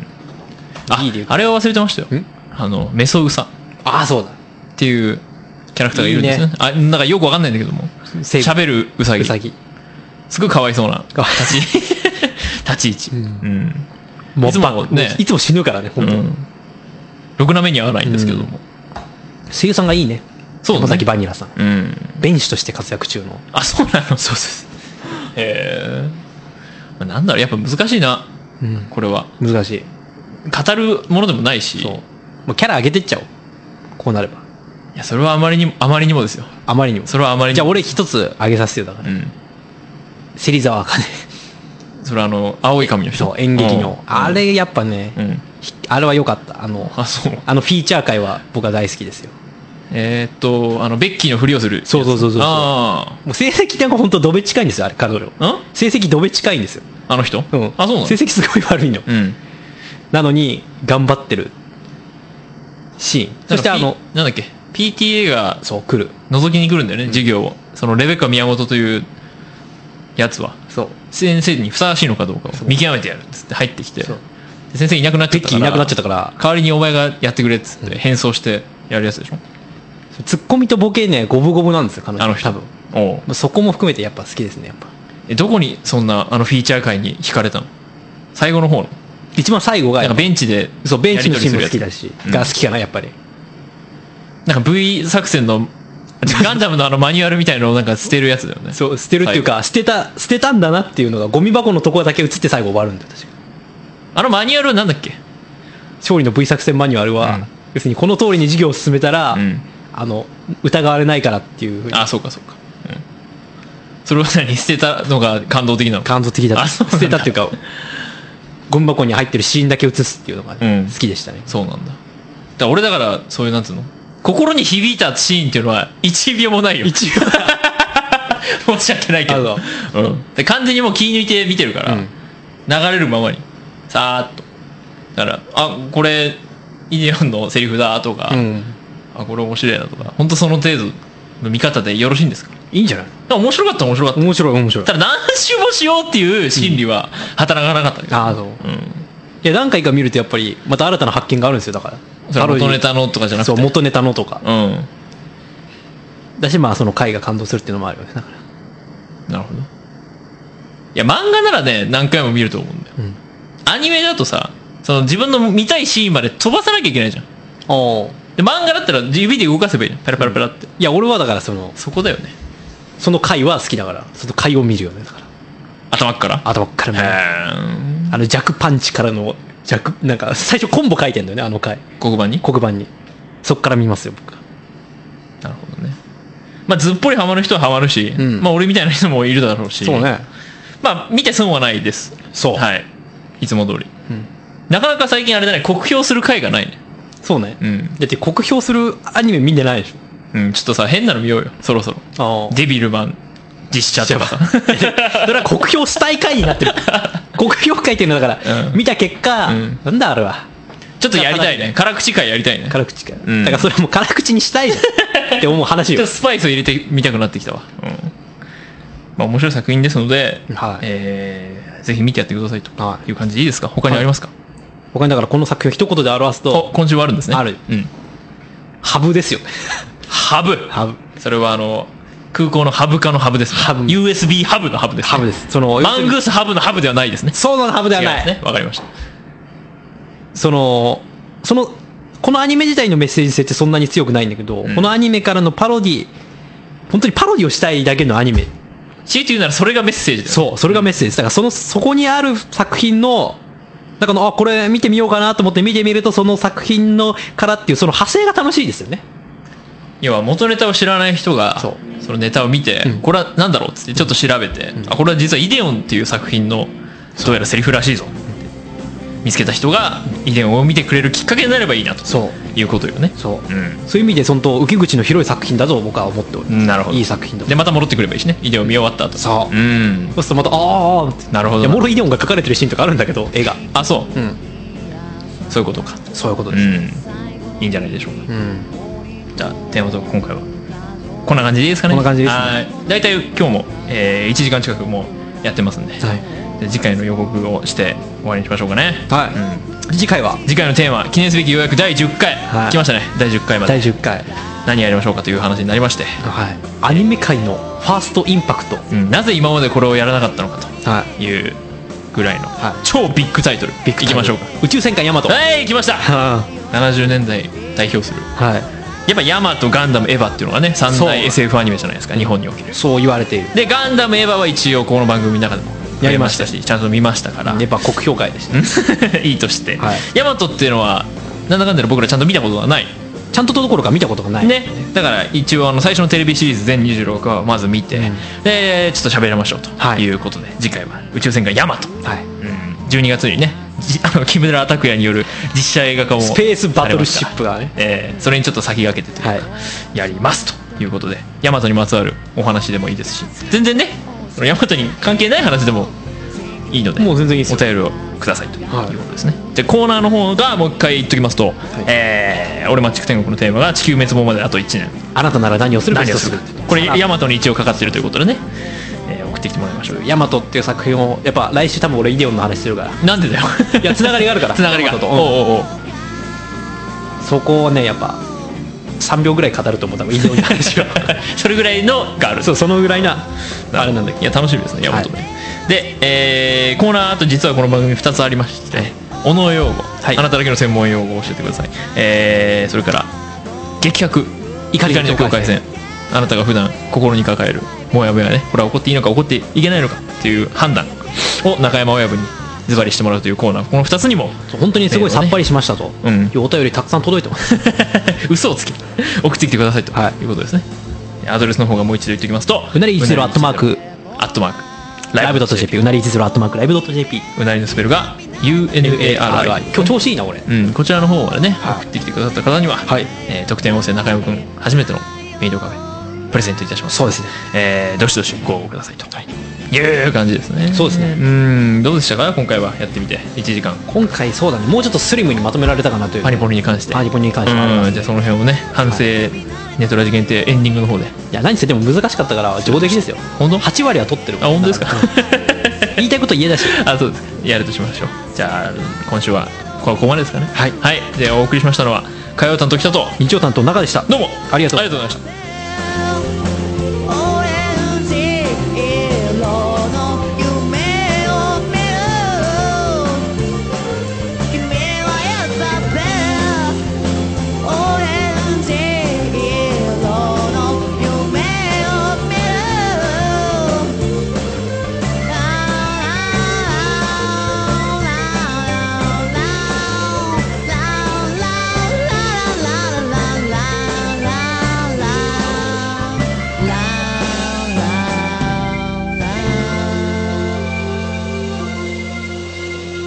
A: ああれは忘れてましたよ。あのメソウサああそうだっていうキャラクターがいるんですね。いいねあなんかよくわかんないんだけども喋るウサギ。ウサギすごいかわいそうな立ち立ち位置、うんうん、いつもねいつも死ぬからね本当、うん、ろくな目に合わないんですけども、うん、声優さんがいいね。そうだね山崎バニラさん、うん、弁士として活躍中の。あそうなの。そうそうへえなんだろうやっぱ難しいな、うん、これは難しい。語るものでもないしそうもうキャラ上げてっちゃおうこうなれば。いやそれはあまりにもあまりにもですよ。あまりにもそれはあまりにも。じゃあ俺一つ上げさせてよだから、うん、芹沢茜それはあの青い髪の人。そう演劇の、うん、あれやっぱね、うん、あれは良かった。あの あ, そうあのフィーチャー界は僕は大好きですよ。えー、っとあのベッキーのふりをする。そうそうそうそう。あもう成績なんか本当ドベ近いんですよあれ彼女。ん成績ドベ近いんですよあの人。うんあそうなの。成績すごい悪いの、うん、なのに頑張ってるシーン。そしてあのなんだっけ ピーティーエー がそう来る覗きに来るんだよね、うん、授業を。そのレベッカ宮本というやつはそう先生にふさわしいのかどうかを見極めてやるっつって入ってきて、先生いなくなっちゃったからベッキーいなくなっちゃったから代わりにお前がやってくれっつって変装してやるやつでしょ。ツッコミとボケね五分五分なんですよ彼女。あの人多分おそこも含めてやっぱ好きですねやっぱ。えどこにそんなあのフィーチャー界に惹かれたの。最後の方の一番最後がなんかベンチでそうベンチのシーンも好きだし、うん、が好きかなやっぱり。なんか V 作戦の
B: ガンダムのあのマニュアルみたいなのをなんか捨てるやつだよね。
A: そう捨てるっていうか、捨てた捨てたんだなっていうのがゴミ箱のところだけ映って最後終わるんだよ確か。
B: あのマニュアルはなんだっけ。
A: 勝利の V 作戦マニュアルは、うん、要するにこの通りに事業を進めたら、うん、あの疑われないからっていうふうに。
B: あそうかそうか、うん、それを何捨てたのが感動的なの。
A: 感動的だった。捨てたっていうかゴミ箱に入ってるシーンだけ映すっていうのが、ね、好きでしたね。
B: そうなんだ。だから俺だからそういうなんつうの心に響いたシーンっていうのはいちびょうもないよ。いちびょう申し訳ないけど、うん、で完全にもう気抜いて見てるから、うん、流れるままにさーっと。だからあこれイデオンのセリフだとか、うん、あこれ面白いなとか本当その程度の見方でよろしいんですか。
A: いいんじゃない。
B: 面白かった面白かった。
A: 面白い面白い。
B: ただ何周もしようっていう心理は働かなかったけど、
A: うん、ああそう、うん、いや何回か見るとやっぱりまた新たな発見があるんですよ。だから
B: 元ネタのとかじゃなくて、
A: そう元ネタのとか、
B: うん、
A: だしまあその回が感動するっていうのもあるよね。だから
B: なるほど。いや漫画ならね何回も見ると思うんだよ、うん、アニメだとさその自分の見たいシーンまで飛ばさなきゃいけないじゃん。おで漫画だったら指で動かせばいいじゃん。ペラペラペラって、うん、
A: いや俺はだからその
B: そこだよね。
A: その回は好きだからその回を見るよね。だから
B: 頭から
A: 頭から見る。あの弱パンチからの弱なんか最初コンボ書いてんだよねあの回。
B: 黒板に
A: 黒板にそっから見ますよ僕は。
B: なるほどね。まあずっぽりハマる人はハマるし、うん、まあ俺みたいな人もいるだろうし。
A: そうね。
B: まあ見て損はないです。
A: そう
B: はいいつも通り、うん、なかなか最近あれだね酷評する回がないね。
A: そうね、うん、だって酷評するアニメ見てないでしょ。
B: うん、ちょっとさ変なの見ようよそろそろ。デビルマン実写とかさそ
A: れは酷評したい回になってる酷評回っていうのだから、うん、見た結果、うん、なんだあれは
B: ちょっとやりたいね。辛口回やりたいね。
A: 辛口回、うん、だからそれも辛口にしたいじゃんって思う話よ。
B: ちょっとスパイスを入れてみたくなってきたわ、うんまあ、面白い作品ですので、はいえー、ぜひ見てやってくださいという感じでいいですか。他にありますか。はい、
A: 他にだからこの作品を一言で表すと
B: 今週はあるんですね。
A: ある、うん、ハブですよね。
B: ハブ
A: ハブ
B: それはあの空港のハブ化のハブです、ね、ハブ ユーエスビー ハブのハブです、ね、
A: ハブです。その
B: マングースハブのハブではないですね。
A: そうのハブではない
B: ね。わかりました。
A: そのそのこのアニメ自体のメッセージ性ってそんなに強くないんだけど、うん、このアニメからのパロディ本当にパロディをしたいだけのアニメ。
B: 強いて言うならそれがメッセージだよ、ね、
A: そうそれがメッセージだからそのそこにある作品のだからあこれ見てみようかなと思って見てみるとその作品のからっていうその派生が楽しいですよね。
B: 要は元ネタを知らない人が そ, そのネタを見て、うん、これは何だろうっつってちょっと調べて、うん、あこれは実はイデオンっていう作品のどうやらセリフらしいぞ見つけた人がイデオンを見てくれるきっかけになればいいなということよね。
A: そう、うん、そういう意味でその受け口の広い作品だと僕は思っております。
B: なるほど。
A: いい作品だ
B: でまた戻ってくればいいしねイデオン見終わった後。
A: そう、
B: うん、
A: そうするとまたああ
B: なるほど。
A: いやもろイデオンが書かれてるシーンとかあるんだけど絵が
B: あそう、うん、そういうことか。
A: そういうことです、うん、
B: いいんじゃないでしょうか、うん、じゃあテーマトーク今回はこんな感じでいいですかね。
A: こんな感じですね。
B: だいたい今日も、えー、いちじかん近くもうやってますんで、はい、で次回の予告をして終わりにしましょうかね。
A: はい、うん、次回は
B: 次回のテーマ記念すべきようやくだいじゅっかい、はい、来ましたね。だいじゅっかいまで
A: だいじゅっかい
B: 何やりましょうかという話になりまして、
A: はい、アニメ界のファーストインパクト、
B: うん、なぜ今までこれをやらなかったのかというぐらいの、はい、超ビッグタイトルいきましょうか。
A: 宇宙戦艦ヤマト。
B: はい来ました。ななじゅうねんだい代表する、はい、やっぱヤマトガンダムエヴァっていうのがね三大 エスエフ アニメじゃないですか日本における。
A: そう言われている。
B: でガンダムエヴァは一応この番組の中でもやりましたしちゃんと見ましたから
A: やっぱ酷評会でした
B: いいとして、はい、ヤマトっていうのはなんだかんだで僕らちゃんと見たことがない。
A: ちゃんとどころか見たことがない
B: ね。だから一応あの最初のテレビシリーズ全にじゅうろっかいはまず見て、うん、でちょっと喋りましょうということで、はい、次回は宇宙戦艦ヤマト、はいうん、じゅうにがつにねあの木村拓哉による実写映画化も
A: スペースバトルシップがね、
B: えー、それにちょっと先駆けてというか、はい、やりますということでヤマトにまつわるお話でもいいですし全然ねヤマトに関係ない話でもいいので
A: もう全然いいですよ。
B: お便りをくださいということですね、はい、でコーナーの方がもう一回言っときますと、はいえー、俺マッチック天国のテーマが地球滅亡まであといちねん
A: あなたなら何をするか何をする
B: これヤマトに一応かかってるということでね、えー、送ってきてもらいましょう。
A: ヤマトっていう作品をやっぱ来週多分俺イデオンの話するから
B: なんでだよ
A: いやつながりがあるから
B: つながりが
A: と、
B: うん、おうおうおう
A: そこをねやっぱさんびょうぐらい語ると思う多分イデオンの話は
B: それぐらいのがある。
A: そうそのぐらいなあれなんだけど
B: いや楽しみですねヤマトで、はいで、えー、コーナーあと実はこの番組ふたつありまして、おの用語、はい、あなただけの専門用語を教えてください、えー、それから激白怒りの境界線あなたが普段心に抱えるモヤモヤね、これは怒っていいのか怒っていけないのかっていう判断を中山親分にズバリしてもらうというコーナー、このふたつにも
A: 本当にすごいさっぱりしましたと、
B: うん、
A: お便りたくさん届いてます
B: 嘘をつけ送ってきてくださいということですね、はい、アドレスの方がもう一度言っておきますと、
A: うなりいちゼロアットマーク
B: アットマーク
A: ライブドットジェーピー、うなりいちゼロアットマークライブドットジェーピー、
B: うなりのスペルが ユーエヌエーアールアイ、
A: 今日調子いいな俺、
B: うん、こちらの方までね、
A: はい、
B: 送ってきてくださった方には、はい、えー、特典音声中山くん初めてのメイドカフェプレゼントいたします。
A: そうですね、
B: えー、どしどしご応募くださいと、はい、いう感じですね。
A: そうですね。
B: うん、どうでしたか今回はやってみていちじかん。
A: 今回そうだね、もうちょっとスリムにまとめられたかなという、
B: パニポニに関して
A: パニポニに関しては、
B: うん、じゃあその辺をね、反省、はい、ネトラジ限定エンディングの方で。い
A: や何せでも難しかったから上出来ですよ。
B: 本当
A: はち割は取ってる。
B: あ、本当ですか
A: 言いたいこと言えだし
B: あ、そうです、やるとしましょう。じゃあ今週はここまでですかね。
A: はい、
B: はい、でお送りしましたのは火曜担当北と
A: 日曜担当中でした。
B: どうも
A: ありがとう
B: ありがとうございました。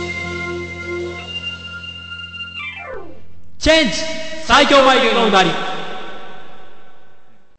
A: チェンジ最強眉毛のうなり。